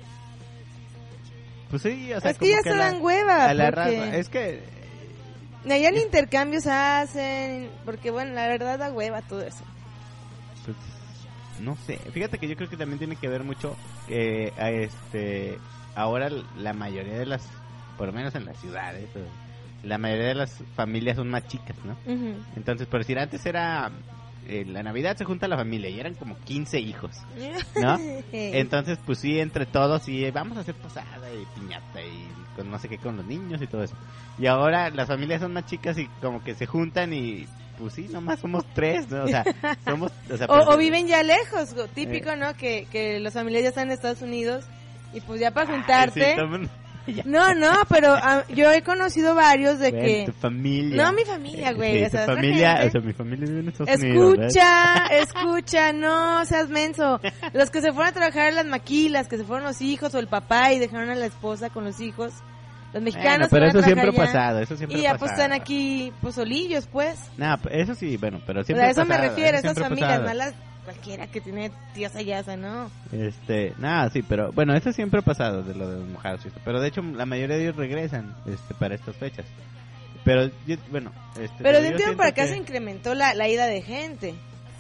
S4: pues sí, o sea,
S2: Es que ya
S4: como
S2: se
S4: a la-
S2: dan hueva,
S4: a la
S2: porque-
S4: raza, es que
S2: Allá ni intercambios hacen, porque bueno, la verdad da hueva todo eso.
S4: pues, no sé, fíjate que yo creo que también tiene que ver mucho que a este ahora la mayoría de las, por lo menos en las ciudades, o- la mayoría de las familias son más chicas, ¿no?
S2: Ujú.
S4: Entonces, por decir, antes era eh, la Navidad se junta la familia y eran como quince hijos, ¿no? Entonces, pues sí, entre todos y vamos a hacer posada y piñata y con no sé qué con los niños y todo eso. Y ahora las familias son más chicas y como que se juntan y pues sí, nomás somos tres, ¿no? O sea, somos... O, sea,
S2: O,
S4: pero-
S2: o viven ya lejos, go- típico,
S4: Eh.
S2: ¿no? Que, que las familias ya están en Estados Unidos y pues ya para
S4: Ay,
S2: juntarte...
S4: sí, toman-
S2: No, no, pero ah, yo he conocido varios de
S4: Bueno,
S2: que...
S4: tu familia.
S2: No, mi familia, güey,
S4: Sí,
S2: o sea,
S4: tu
S2: otra
S4: familia,
S2: gente.
S4: o sea, mi familia vive en Estados Unidos, ¿ves?
S2: Escucha, escucha, no seas menso. Los que se fueron a trabajar en las maquilas, que se fueron los hijos o el papá y dejaron a la esposa con los hijos. Los mexicanos
S4: Bueno, pero
S2: que van a
S4: eso siempre ha
S2: trabajar allá,
S4: pasado, eso siempre
S2: y
S4: ha
S2: ya pues
S4: pasado.
S2: están aquí, pues solillos, pues.
S4: No, eso sí, bueno, pero
S2: O
S4: siempre
S2: sea,
S4: ha
S2: eso me
S4: pasado,
S2: refiero,
S4: eso
S2: esas
S4: siempre ha
S2: familias
S4: pasado.
S2: malas, cualquiera que tiene tías allá, o sea, ¿no?
S4: Este, nada, sí, pero bueno, eso siempre ha pasado de lo de los mojados y esto, pero de hecho la mayoría de ellos regresan este para estas fechas. Pero yo, bueno, este
S2: Pero
S4: yo
S2: de un tiempo
S4: siento
S2: para acá
S4: que-
S2: se incrementó la, la ida de gente.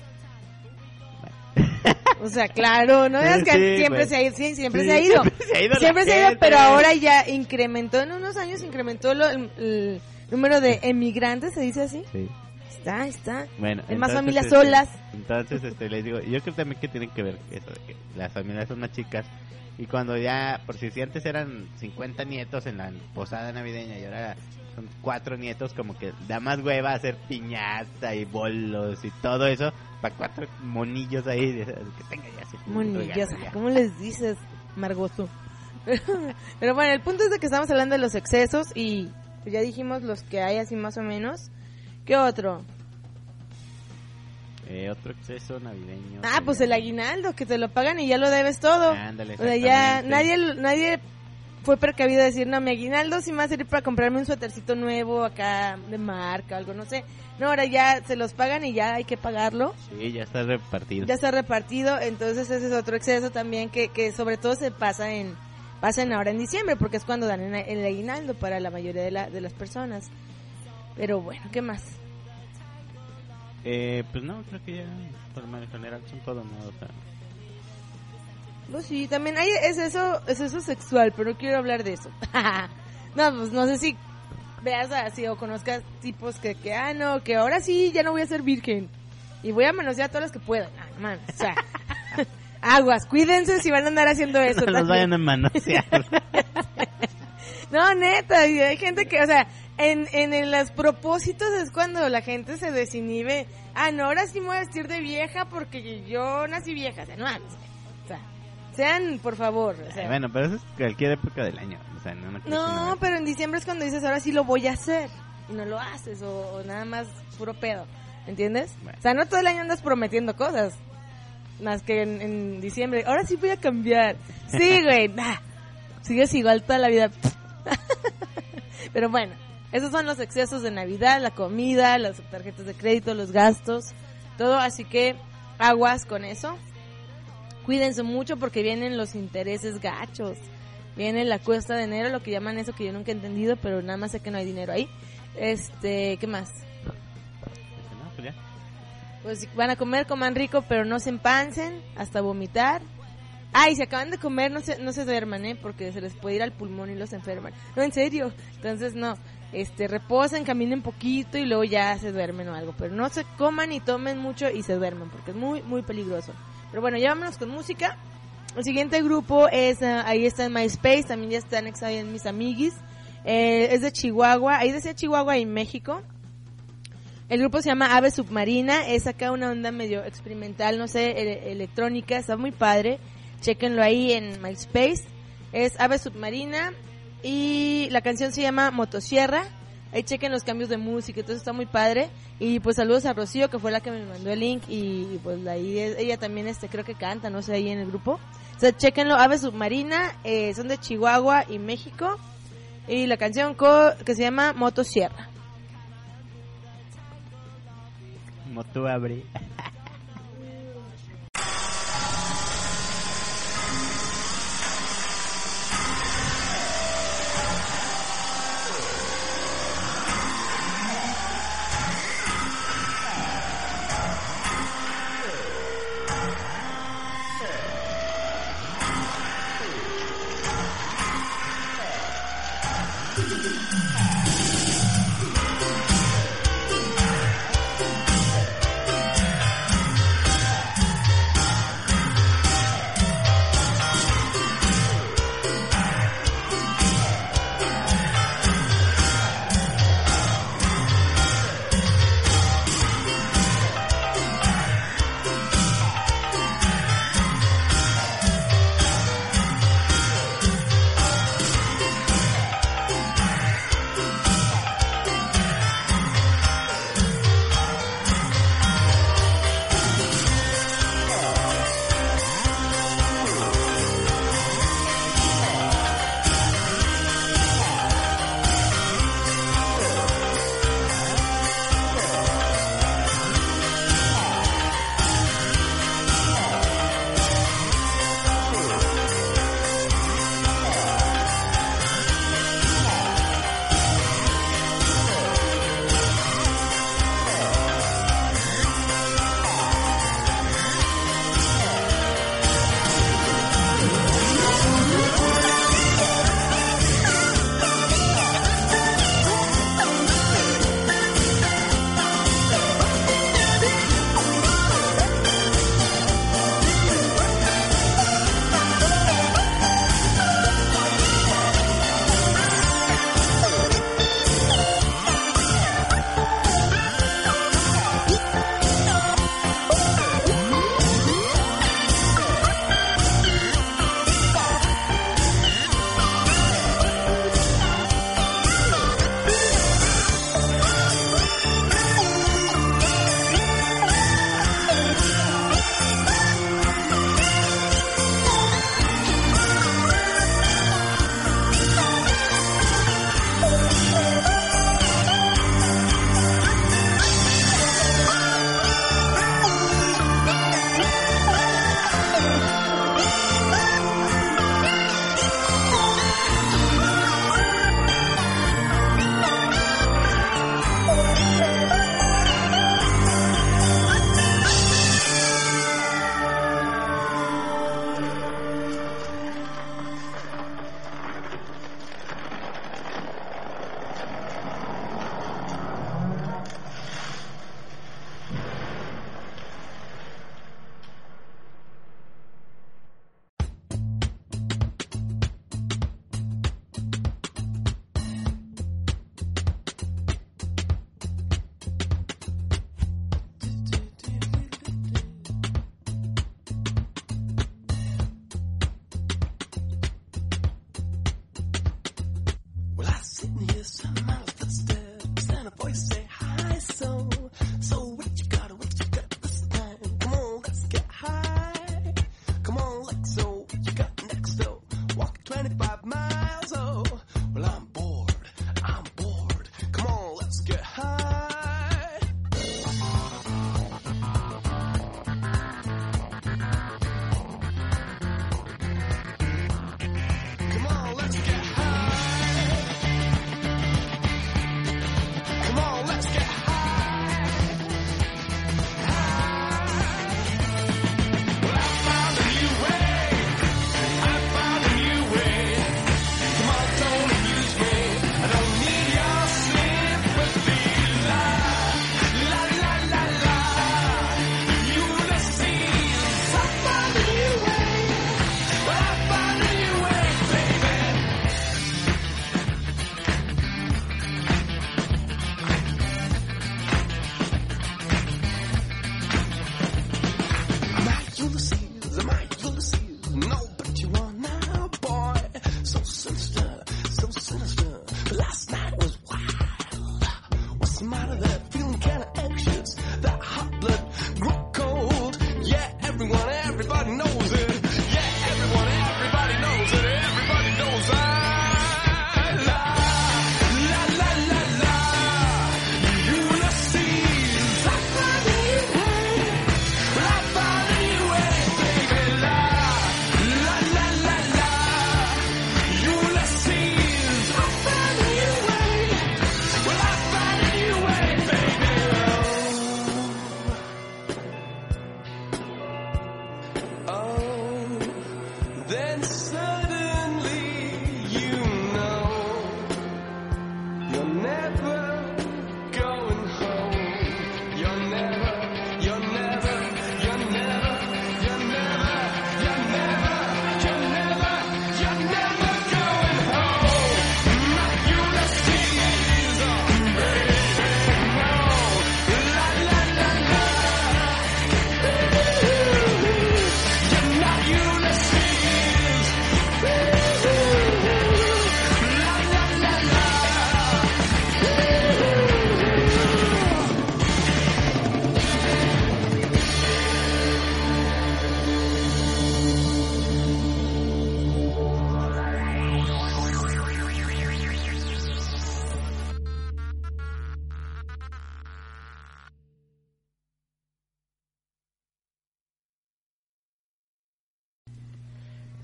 S2: O sea, claro, no es que
S4: Sí,
S2: siempre
S4: pues.
S2: se ha ido, sí, siempre
S4: Sí,
S2: se ha ido.
S4: siempre se ha ido la
S2: Siempre se ha ido,
S4: gente.
S2: pero ahora ya incrementó, en unos años incrementó lo- el, el número de emigrantes, ¿se dice así?
S4: Sí.
S2: Está, está.
S4: Bueno,
S2: Hay más
S4: entonces,
S2: familias
S4: este,
S2: solas.
S4: Entonces, este, les digo, yo creo también que tienen que ver eso de que las familias son más chicas y cuando ya, por si, si antes eran cincuenta nietos en la posada navideña y ahora son cuatro nietos, como que da más hueva hacer piñata y bolos y todo eso para cuatro monillos ahí de- que tenga ya su
S2: Monillos,
S4: regalo ya.
S2: ¿cómo les dices, Margoso? Pero bueno, el punto es de que estamos hablando de los excesos y pues ya dijimos los que hay así más o menos. ¿Qué otro?
S4: Eh, otro exceso navideño.
S2: Ah, pues el aguinaldo, que te lo pagan y ya lo debes todo.
S4: Ándale,
S2: O sea, ya
S4: exactamente.
S2: nadie nadie fue precavido de decir, no, mi aguinaldo sí me va a servir para comprarme un suétercito nuevo acá de marca o algo, no sé. No, ahora ya se los pagan y ya hay que pagarlo.
S4: Sí, ya está repartido.
S2: Ya está repartido, entonces ese es otro exceso también que, que sobre todo se pasa en pasan ahora en diciembre porque es cuando dan el, el aguinaldo para la mayoría de, la, de las personas. Pero bueno, ¿qué más?
S4: Eh, pues no, creo que ya por lo general son todo, ¿no? O sea,
S2: Pues sí, también hay, es eso, es eso sexual, pero no quiero hablar de eso. No, pues no sé si veas así o conozcas tipos que, que, ah, no, que ahora sí ya no voy a ser virgen. Y voy a manosear a todas las que puedan. Ah, man, o sea, aguas, cuídense si van a andar haciendo eso.
S4: no los
S2: también.
S4: vayan a manosear.
S2: No, neta, y hay gente que, o sea, en, en, en los propósitos es cuando la gente se desinhibe. Ah, no, ahora sí me voy a vestir de vieja porque yo nací vieja. O sea, no mames, o sea, sean, por favor. O sea,
S4: Bueno, pero eso es cualquier época del año. O sea, no, no, creo que
S2: no, pero en diciembre es cuando dices, ahora sí lo voy a hacer. Y no lo haces, o, o nada más puro pedo. ¿entiendes? O sea, no todo el año andas prometiendo cosas, más que en, en diciembre, ahora sí voy a cambiar. Sí, güey, nah, sigues igual toda la vida. Pero bueno, esos son los excesos de Navidad, la comida, las tarjetas de crédito, los gastos, todo, así que aguas con eso. Cuídense mucho porque vienen los intereses gachos. Viene la cuesta de enero, lo que llaman eso que yo nunca he entendido, pero nada más sé que no hay dinero ahí. Este, ¿qué más? Pues si van a comer, coman rico, pero no se empancen hasta vomitar. Ah, y si acaban de comer, no se, no se duerman, ¿eh? Porque se les puede ir al pulmón y los enferman. No, en serio. Entonces, no. Este, reposen, caminen poquito y luego ya se duermen o algo. Pero no se coman y tomen mucho y se duerman, porque es muy, muy peligroso. Pero bueno, ya vámonos con música. El siguiente grupo es, uh, ahí está en MySpace, también ya está anexado en mis amiguis. Eh, es de Chihuahua, ahí decía Chihuahua y México. El grupo se llama Ave Submarina, es acá una onda medio experimental, no sé, ele- electrónica, está muy padre. Chéquenlo ahí en MySpace. Es Ave Submarina y la canción se llama Motosierra. Ahí chequen los cambios de música, entonces está muy padre. Y pues saludos a Rocío, que fue la que me mandó el link. Y, y pues ahí es, ella también este creo que canta, no sé, ahí en el grupo. O sea, chequenlo, Ave Submarina, eh, son de Chihuahua y México. Y la canción co- que se llama Motosierra.
S4: Moto abre.
S10: Sitting here, some my footsteps, and a voice say hi. So, so what you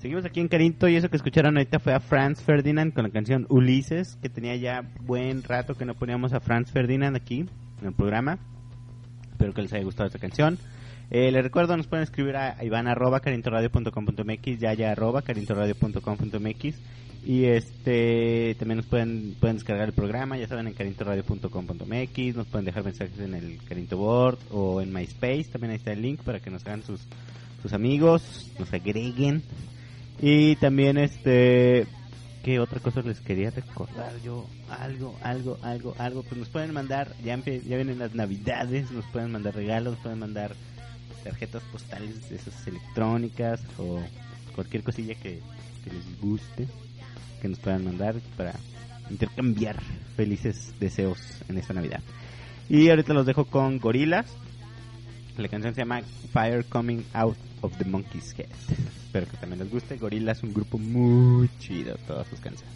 S4: Seguimos aquí en Carinto y eso que escucharon ahorita fue a Franz Ferdinand con la canción Ulises, que tenía ya buen rato que no poníamos a Franz Ferdinand aquí en el programa. Espero que les haya gustado esta canción. Eh, les recuerdo, nos pueden escribir a iván arroba carintoradio punto com punto mx, ya ya arroba carintoradio punto com punto mx, y este también nos pueden pueden descargar el programa, ya saben, en carintoradio punto com punto mx, nos pueden dejar mensajes en el Carinto Board o en MySpace, también ahí está el link para que nos hagan sus sus amigos, nos agreguen. Y también este, ¿qué otra cosa les quería recordar yo? Algo, algo, algo, algo, pues nos pueden mandar, ya, ya vienen las navidades, nos pueden mandar regalos, nos pueden mandar tarjetas postales de esas electrónicas o cualquier cosilla que, que les guste, que nos puedan mandar para intercambiar felices deseos en esta Navidad. Y ahorita los dejo con Gorillaz. La canción se llama Fire Coming Out of the Monkey's Head. Espero que también les guste. Gorillaz es un grupo muy chido, todas sus canciones.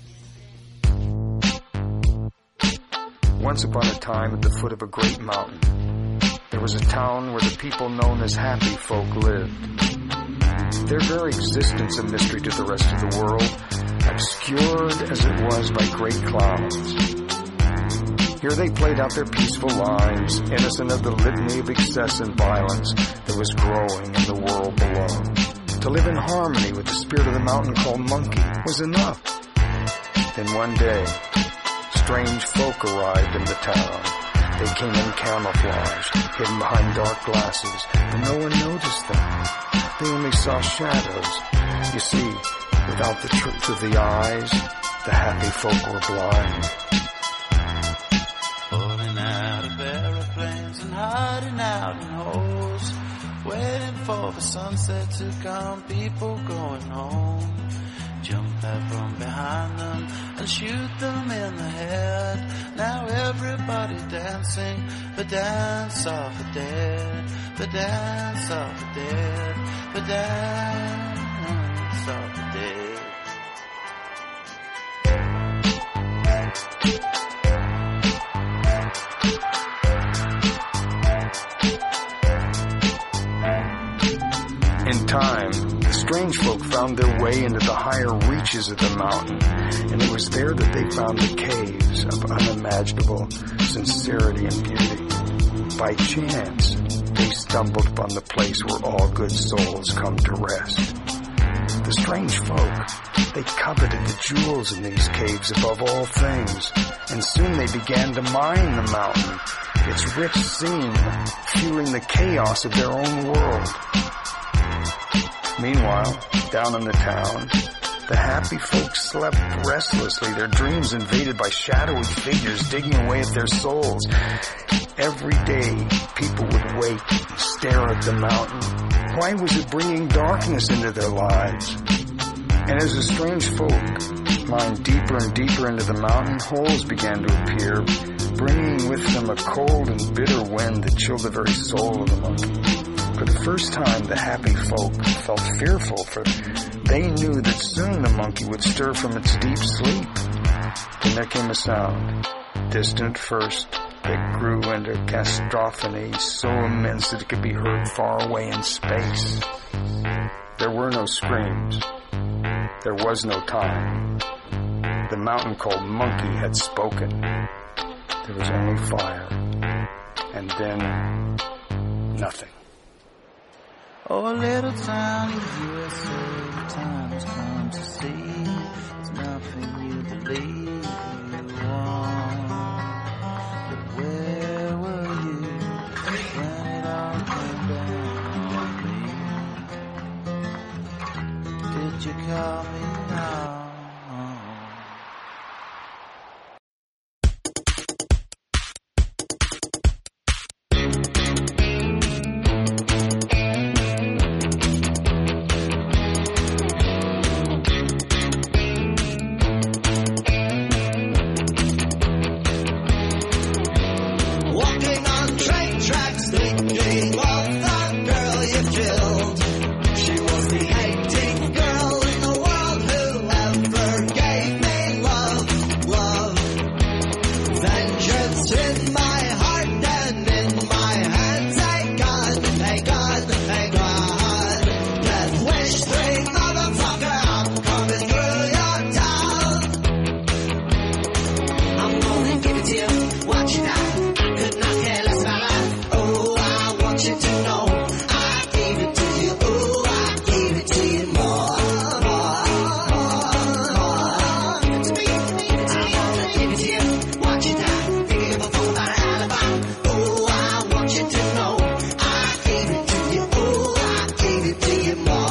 S11: Once upon a time, at the foot of a great mountain, there was a town where the people known as happy folk lived. Their very existence a mystery to the rest of the world, obscured as it was by great clouds. Here they played out their peaceful lives, innocent of the litany of excess and violence that was growing in the world below. To live in harmony with the spirit of the mountain called Monkey was enough. Then one day, strange folk arrived in the town. They came in camouflage, hidden behind dark glasses, but no one noticed them. They only saw shadows. You see, without the truth of the eyes, the happy folk were blind.
S10: Falling out of aeroplanes and hiding out in holes, waiting for the sunset to come, people going home. Jump out from behind them and shoot them in the head. Now everybody's dancing the dance of the dead, the dance of the dead, the dance of the dead.
S11: In time, the strange folk found their way into the higher reaches of the mountain, and it was there that they found the caves of unimaginable sincerity and beauty. By chance, they stumbled upon the place where all good souls come to rest. The strange folk, they coveted the jewels in these caves above all things, and soon they began to mine the mountain, its rich scene, fueling the chaos of their own world. Meanwhile, down in the town, the happy folks slept restlessly, their dreams invaded by shadowy figures digging away at their souls. Every day, people would wake and stare at the mountain. Why was it bringing darkness into their lives? And as the strange folk mined deeper and deeper into the mountain, holes began to appear, bringing with them a cold and bitter wind that chilled the very soul of the monkey. For the first time, the happy folk felt fearful, for they knew that soon the monkey would stir from its deep sleep. Then there came a sound, distant at first, that grew into cacophony so immense that it could be heard far away in space. There were no screams. There was no time. The mountain called Monkey had spoken. There was only fire. And then, nothing.
S10: Oh, a little town in the U S A, the time has come to see. There's nothing you believe you want. But where were you when it all came down on me? Did you call me now?
S9: it to you, watch it now. I could not care less about life. Oh, I want you to know I gave it to you. Oh, I gave it to you more, more, more. Give it to me, I wanna give it to you. Watch it now. Thinking of a phone about an alibi. Oh, I want you to know I gave it to you. Oh, I gave it to you more.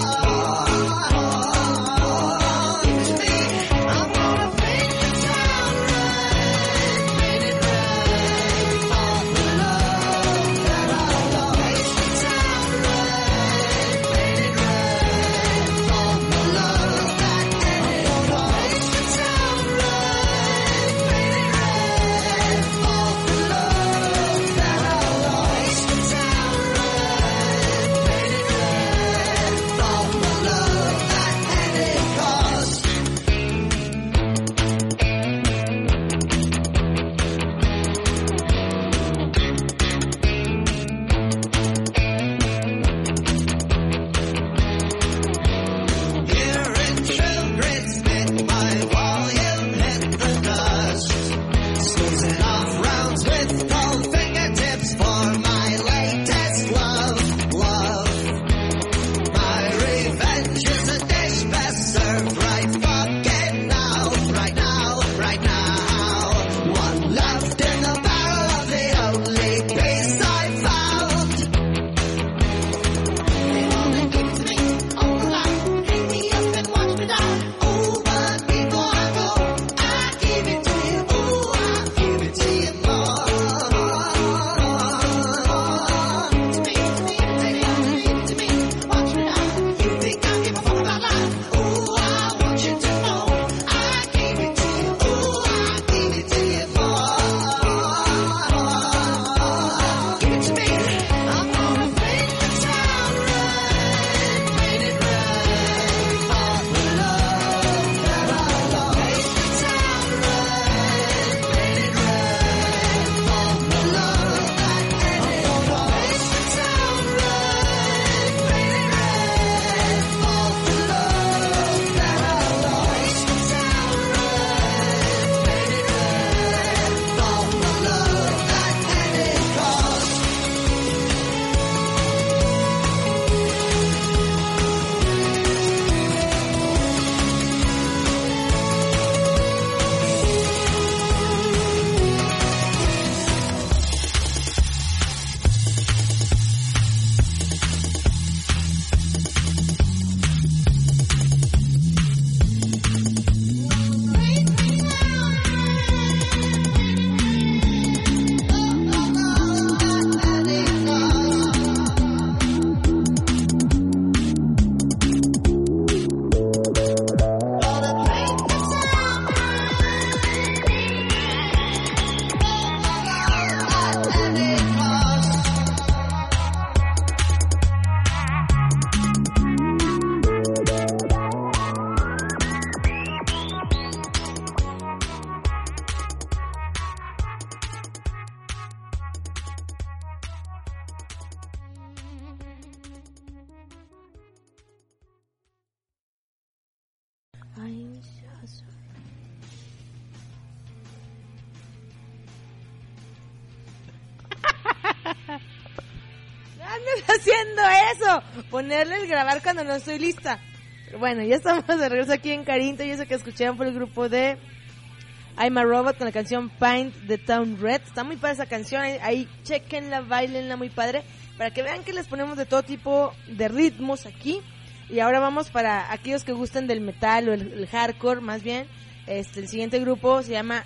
S2: Haciendo eso, ponerle el grabar cuando no estoy lista. Pero bueno, ya estamos de regreso aquí en Carinto y eso que escucharon fue el grupo de I'm a Robot con la canción Paint the Town Red. Está muy padre esa canción, ahí, ahí chequenla, bailenla, muy padre, para que vean que les ponemos de todo tipo de ritmos aquí. Y ahora vamos para aquellos que gusten del metal o el, el hardcore, más bien. Este, el siguiente grupo se llama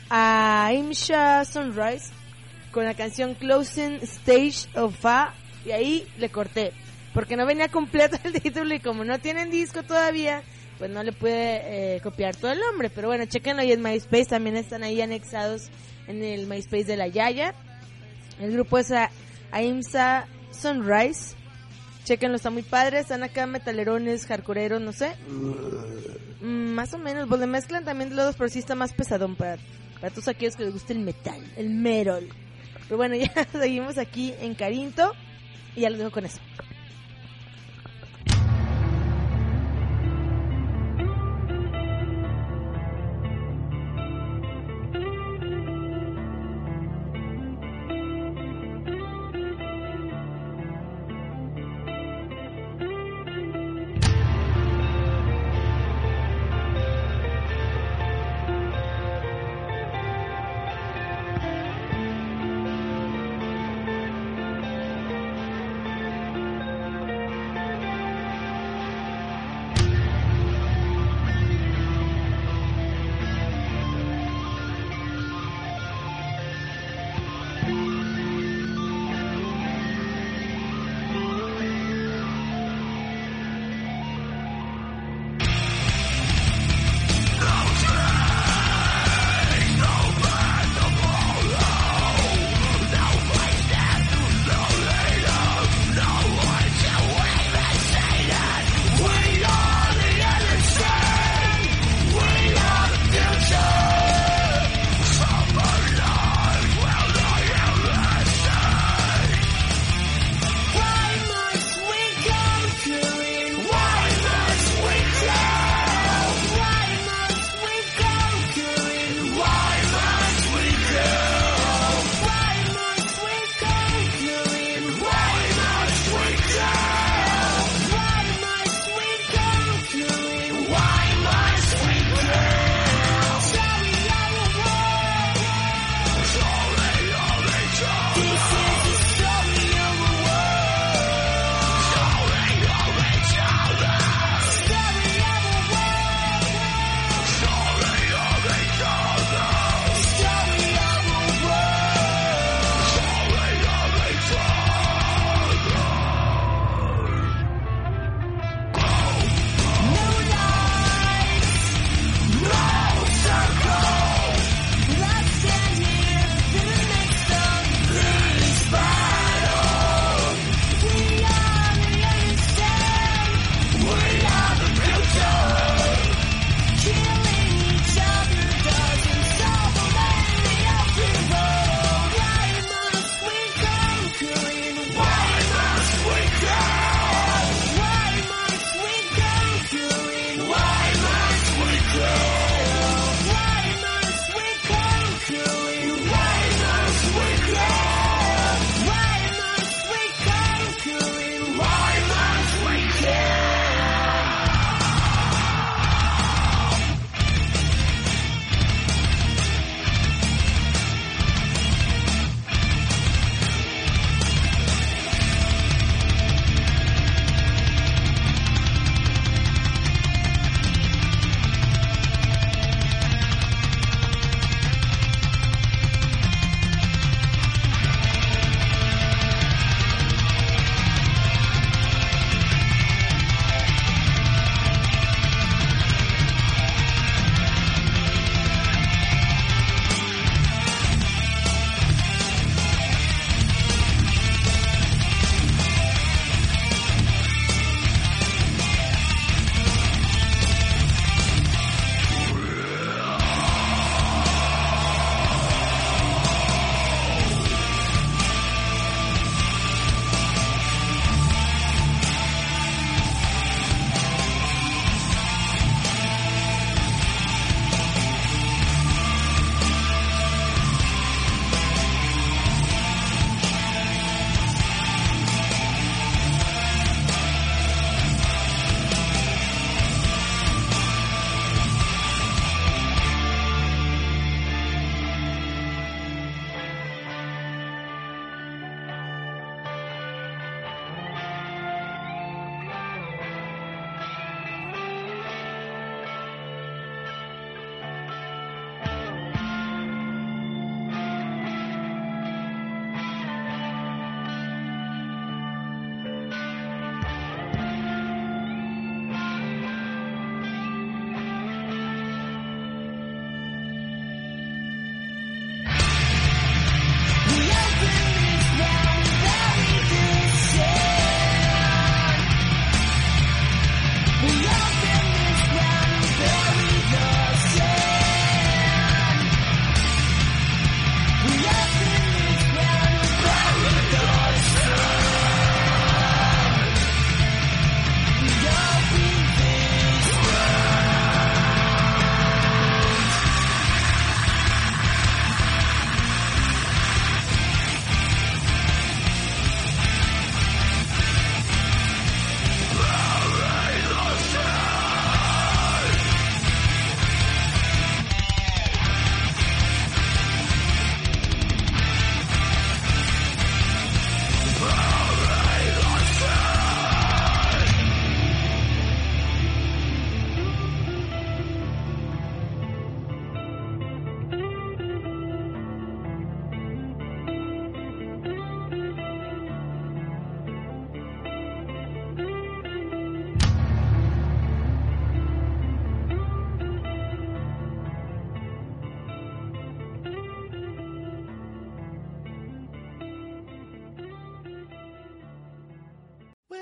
S2: Aimsha Sunrise con la canción Closing Stage of A. Y ahí le corté, porque no venía completo el título y como no tienen disco todavía, pues no le pude eh, copiar todo el nombre. Pero bueno, chequenlo ahí en MySpace, también están ahí anexados en el MySpace de la Yaya. El grupo es a Aimsa Sunrise. Chequenlo, está muy padre. Están acá metalerones, hardcoreeros, no sé. Mm, más o menos, pues le mezclan también de los dos, pero sí está más pesadón para, para todos aquellos que les guste el metal, el metal. Pero bueno, ya seguimos aquí en Carinto y ya los dejo con eso.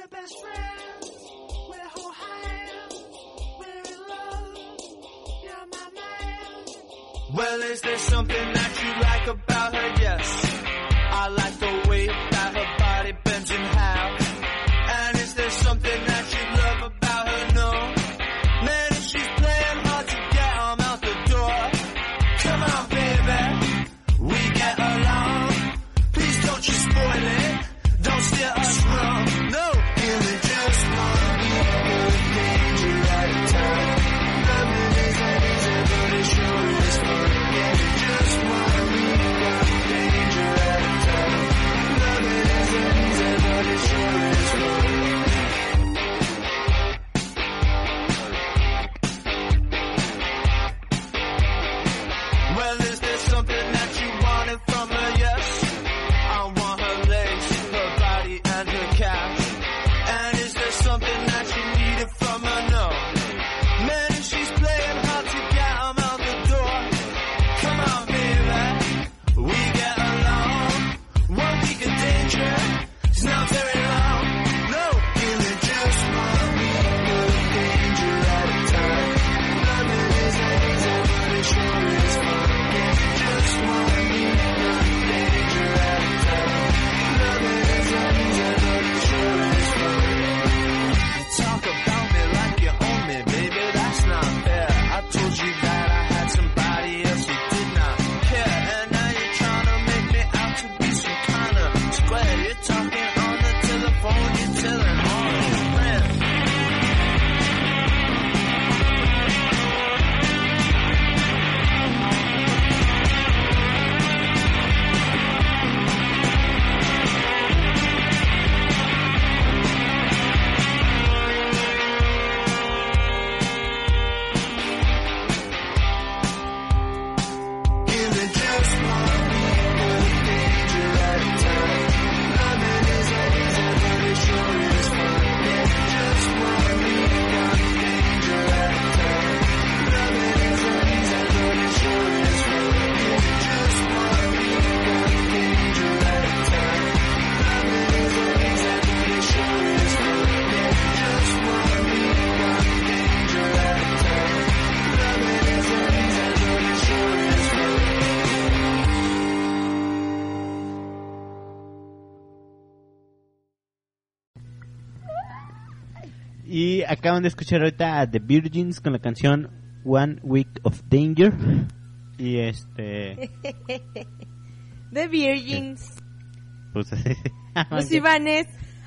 S3: best friends. We'll hold hands. We're in love. You're my man.
S10: Well, is there something that you like about her? Yes. I like the way that her body bends in half. And is there something that you love about her? No. Man, if she's playing hard to get 'em out the door. Come on, baby. We get along. Please don't you spoil it. Don't steer us wrong. No. Give me just one good danger at a time. Loving isn't easy, but it sure is fun. Give me just one good danger at a time. Loving isn't easy, but it sure is fun. Well, is there something that you wanted from her? Yes. I want her legs, her body, and her cash. And is there something that you needed from her? No. Man, if she's playing hard to get 'em out the door. Come on, baby. We get along. One week of danger is not very long. No. Give me just one good danger at a time. Loving isn't easy, but it sure is fun. Give me just one good danger at a time. Loving isn't easy, but it sure is fun. You talk about me like you own me, baby, that's not fair. I told you that I had somebody else who did not care. And now you're trying to make me out to be some kind of square. You're talking on the telephone, you're telling all your friends. Give me just one good danger at a time. Loving isn't easy, but it sure is fun. Give me just one good danger at a time. Loving isn't easy, but it sure is fun. Give me just one good danger at a time. Loving isn't easy, but it sure is fun. Give me just one good danger at a time. Loving isn't easy, but it sure is fun.
S4: Y acaban de escuchar ahorita a The Virgins con la canción One Week of Danger. Y este...
S2: The Virgins.
S4: Pues así se llama.
S2: Los Ivanes.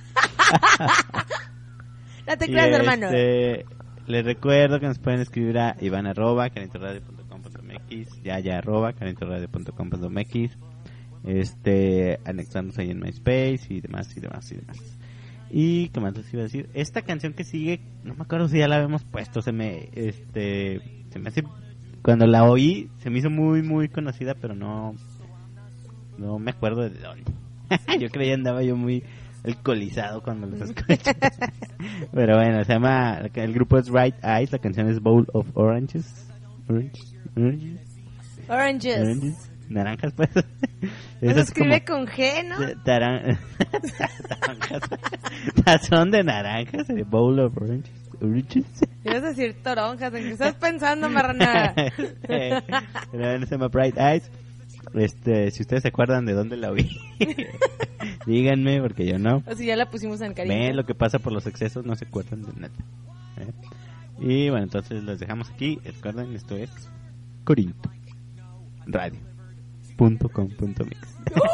S2: No te
S4: Y
S2: creas, hermano.
S4: este, les recuerdo que nos pueden escribir a iván arroba calentoradio punto com punto mx, yaya arroba calentoradio punto com punto mx, este, anexarnos ahí en MySpace y demás y demás y demás. Y qué más les iba a decir, esta canción que sigue, no me acuerdo si ya la habíamos puesto, se me, este, se me hace, cuando la oí, se me hizo muy muy conocida, pero no, no me acuerdo de dónde. Yo creía andaba yo muy alcoholizado cuando los escuché. Pero bueno, se llama, el grupo es Right Eyes, la canción es Bowl of Oranges. Oranges. Oranges.
S2: Oranges.
S4: Oranges. Naranjas, pues.
S2: Se
S4: Eso es
S2: escribe
S4: como-
S2: con G, ¿no?
S4: Taran- Naranjas. Tazón de naranjas, el Bowl of Oranges. Oranges.
S2: Ibas a decir toronjas, ¿en qué estás pensando, marrana?
S4: Pero bueno, se llama Bright Eyes. Este, si ustedes se acuerdan de dónde la oí, díganme, porque yo no.
S2: O si ya la pusimos en cariño.
S4: Ve lo que pasa por los excesos, no se acuerdan de nada. ¿Eh? Y bueno, entonces los dejamos aquí. Recuerden, esto es Corinto Radio punto com punto mx.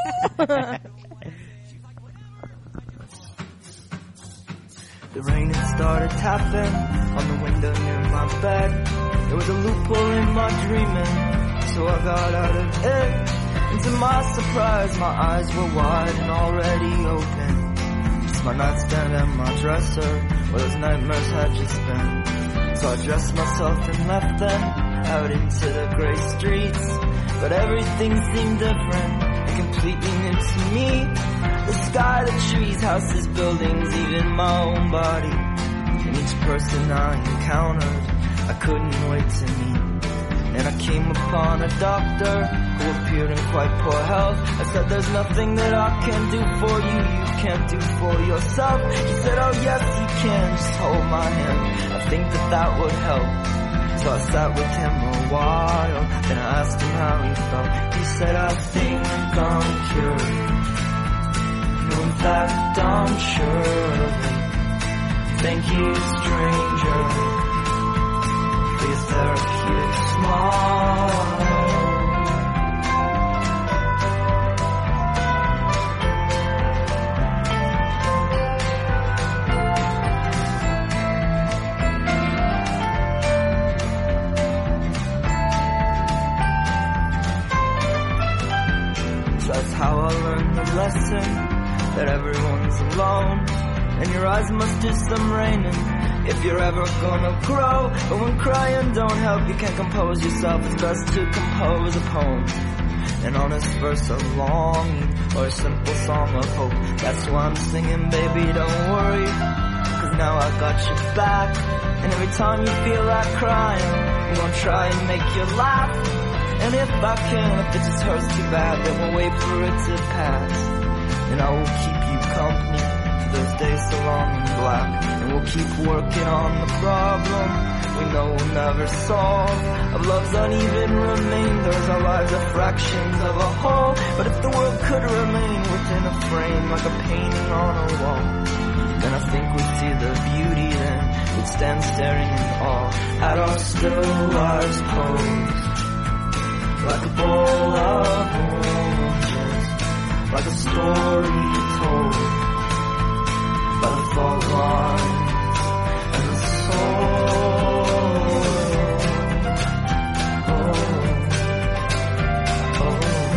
S12: The rain had started tapping on the window near my bed. There was a loophole in my dreaming, so I got out of it. And to my surprise, my eyes were wide and already open. Just my nightstand and my dresser, where those nightmares had just been. So I dressed myself and left them out into the grey streets. But everything seemed different and completely new to me. The sky, the trees, houses, buildings, even my own body. And each person I encountered, I couldn't wait to meet. And I came upon a doctor who appeared in quite poor health. I said, there's nothing that I can do for you, you can't do for yourself. He said, oh yes you can, just hold my hand, I think that that would help. So I sat with him a while, then I asked him how he felt. He said, I think I'm cured. No, in fact, I'm sure of it. Thank you, stranger, for your therapeutic smile. That's how I learned the lesson, that everyone's alone, and your eyes must do some raining if you're ever gonna grow. But when crying don't help, you can't compose yourself, it's best to compose a poem, an honest verse of longing, or a simple song of hope. That's why I'm singing, baby, don't worry, cause now I got your back. And every time you feel like crying, I'm gonna try and make you laugh. And if I can, if it just hurts too bad, then we'll wait for it to pass. And I will keep you company for those days so long and black. And we'll keep working on the problem we know we'll never solve, of love's uneven remainders. Our lives are fractions of a whole. But if the world could remain within a frame, like a painting on a wall, then I think we'd see the beauty then. We'd stand staring in awe at our still lives posed, like a bowl of oranges, like a story told by the fault lines and the soul. Oh, oh.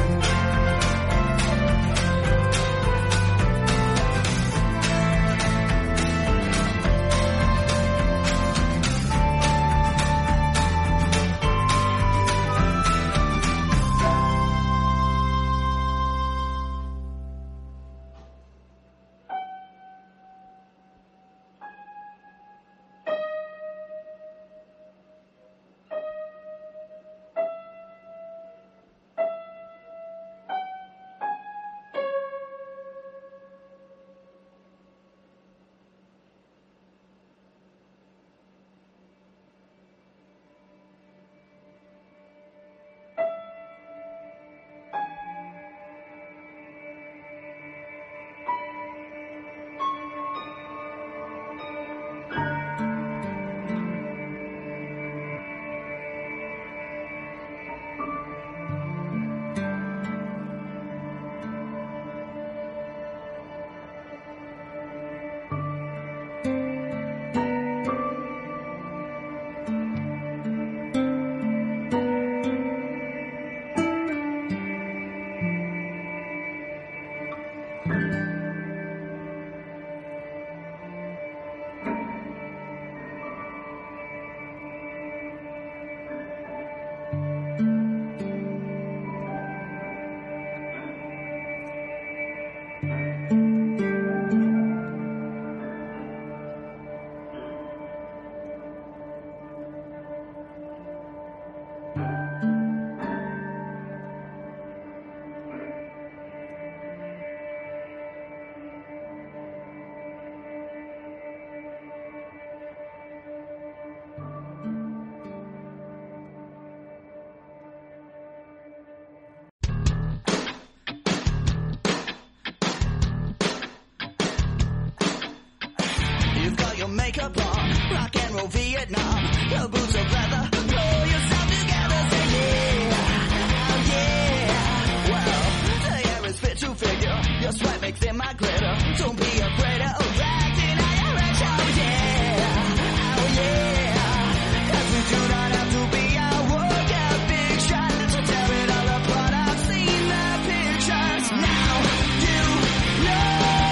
S13: Makeup on, rock and roll Vietnam, no boots of leather, pull yourself together, say yeah, oh yeah. Well, the air is fit to figure, your sweat mixing my glitter, don't be afraid of acting out your edge, oh yeah, oh yeah. Cause we do not have to be our workout big shot to tear it all apart. I've seen the pictures, now you know.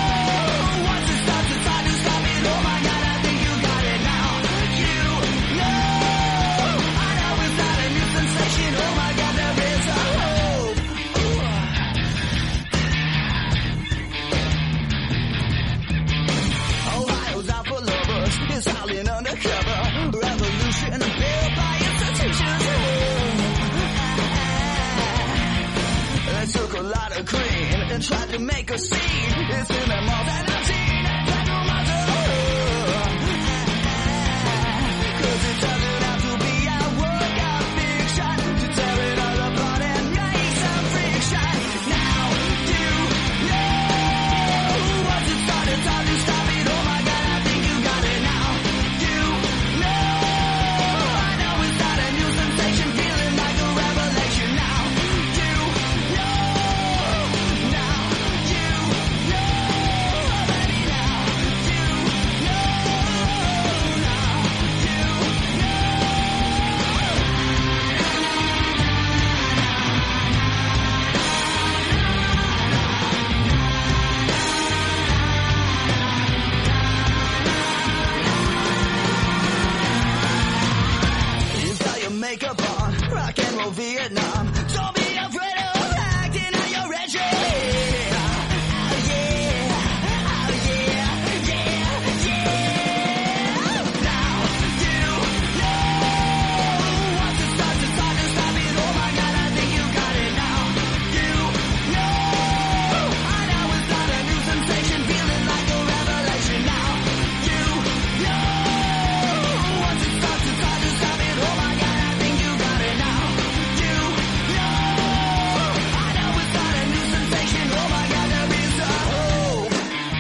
S13: Once it starts, it's hard to stop it, oh my God. make a scene. It's in the malls and I've seen it. Tattoo myself. Cause it doesn't have to be a workout fiction to tear it all apart and make some friction. Now you know once it started, it's hard to stop it. Oh my God, I think you got it now. You know I know it's not a new sensation, feeling like a revelation. Now you know, now you know already. Now you know, now you've got your makeup on, rock and roll Vietnam. Don't be afraid of acting out your edge. Oh yeah, oh yeah, yeah, yeah. Now you know once it starts, it's hard to stop it. Oh my God, I think you got it now. You know I know it's not a new sensation, feeling like a revelation. Now you know once it starts, it's hard to stop it. Oh my God, I think you got it now. You know I know it's not a new sensation. Oh my God, there is a hope.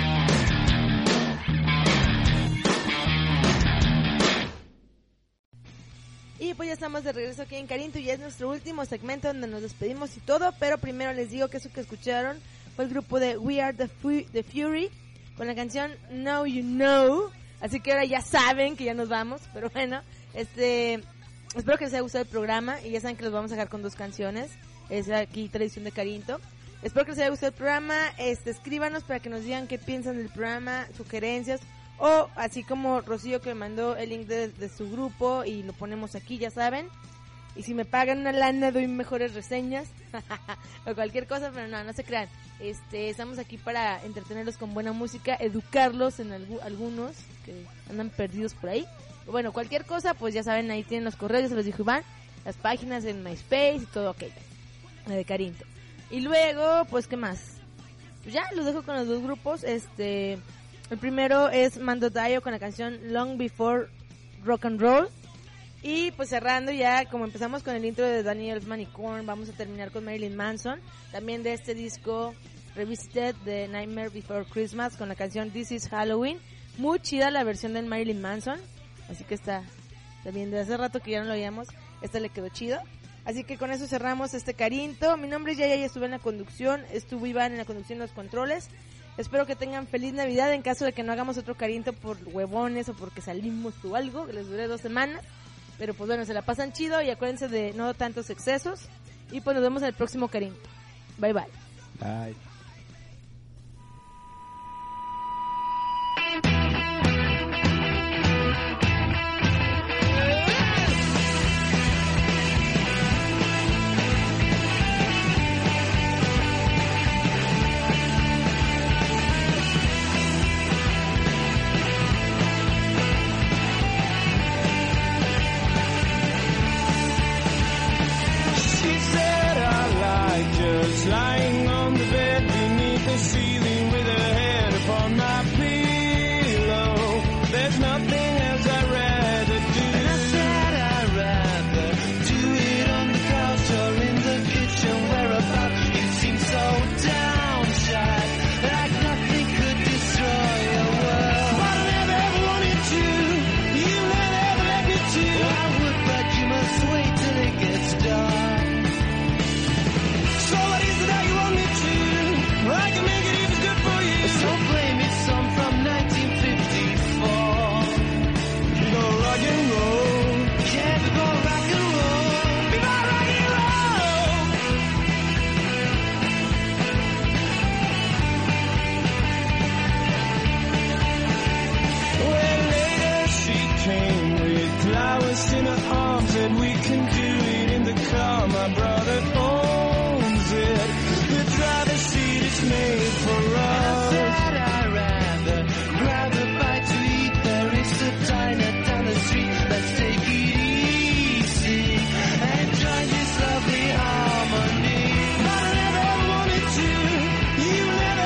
S2: Y pues ya estamos de regreso aquí en Carinto y es nuestro último segmento donde nos despedimos y todo, pero primero les digo que eso que escucharon fue el grupo de We Are the, Fu- the Fury con la canción Now You Know, así que ahora ya saben que ya nos vamos, pero bueno, este espero que les haya gustado el programa y ya saben que los vamos a dejar con dos canciones, es aquí tradición de Carinto. Espero que les haya gustado el programa, este escríbanos para que nos digan qué piensan del programa, sugerencias, o así como Rocío que me mandó el link de, de su grupo y lo ponemos aquí, ya saben. Y si me pagan una lana doy mejores reseñas o cualquier cosa, pero no, no se crean. Este, estamos aquí para entretenerlos con buena música, educarlos en algu- algunos que andan perdidos por ahí. Bueno, cualquier cosa, pues ya saben, ahí tienen los correos, ya se los dijo Iván, las páginas en MySpace y todo aquello, la de Carinto. Y luego, pues, ¿qué más? Pues ya, los dejo con los dos grupos. Este, el primero es Mando Dayo con la canción Long Before Rock and Roll. Y pues cerrando ya, como empezamos con el intro de Danny Elfman y Korn, vamos a terminar con Marilyn Manson, también de este disco Revisited de Nightmare Before Christmas con la canción This Is Halloween. Muy chida la versión de Marilyn Manson, así que está también de hace rato que ya no lo oíamos, esta le quedó chido. Así que con eso cerramos este Carinto. Mi nombre es Yaya y estuve en la conducción, estuvo Iván en la conducción de los controles. Espero que tengan feliz Navidad en caso de que no hagamos otro Carinto por huevones o porque salimos o algo, que les dure dos semanas. Pero pues bueno, se la pasan chido y acuérdense de no tantos excesos. Y pues nos vemos en el próximo Carinto. Bye bye.
S4: Bye.
S3: Just lying on the bed beneath the ceiling with her head upon my pillow. There's nothing else I'd rather do. And I said I'd rather do it on the couch or in the kitchen whereabouts you seem so downshot, like nothing could destroy your world. But I never ever wanted to. You never ever let me to. I would, but you must wait till it gets dark. So what is it that you want me to? I can make it if it's good for you. So play me some from nineteen fifty-four. You go rock and roll. Yeah, we go rock and roll. We go rock and roll. Well, later she came with flowers in her arms, and we can do it in the car. My brother owns it. The driver's seat is made for us. I said I'd rather grab a bite to eat. There is a diner down the street. Let's take it easy and join this lovely harmony. But I never ever wanted to. You never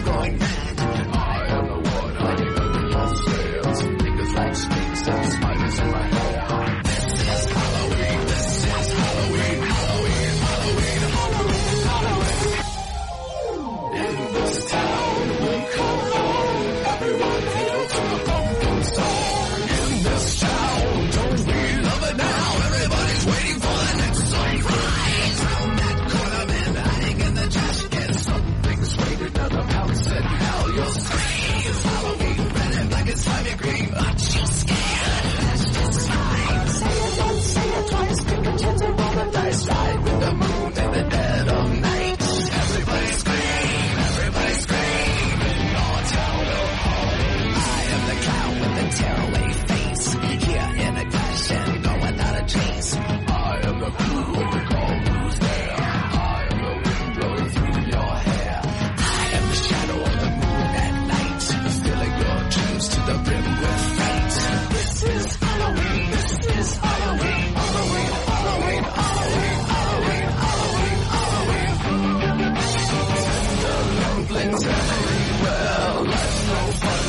S3: going mad. I am the one hiding under your stairs. Fingers like snakes and spiders in my hair. This is Halloween, this is Halloween, Halloween, Halloween, Halloween, Halloween. In this town we call home, everyone hail to the pumpkin song. In this town, don't we love it now? Everybody's waiting for the next surprise. Round that corner, man, hiding in the trash can. Something's waiting on the mountains and hell, you'll scream. It's Halloween, red and black and slimy green. Aren't you scared? That's just fine. Say it once, say it twice. Take a chance and roll the dice. Ride with the moon in the dead of night. Everybody scream, everybody scream. In your town of home. I am the clown with the tearaway face. Here in a crash and go without a trace. I am the clue when you call who's there. I am the wind blowing through your hair. I am the shadow of the moon at night, filling your dreams to the brim with fate. This is Halloween, this is Halloween, Halloween, Halloween, Halloween, Halloween, Halloween, Halloween. Tender love blends everywhere. Life's no fun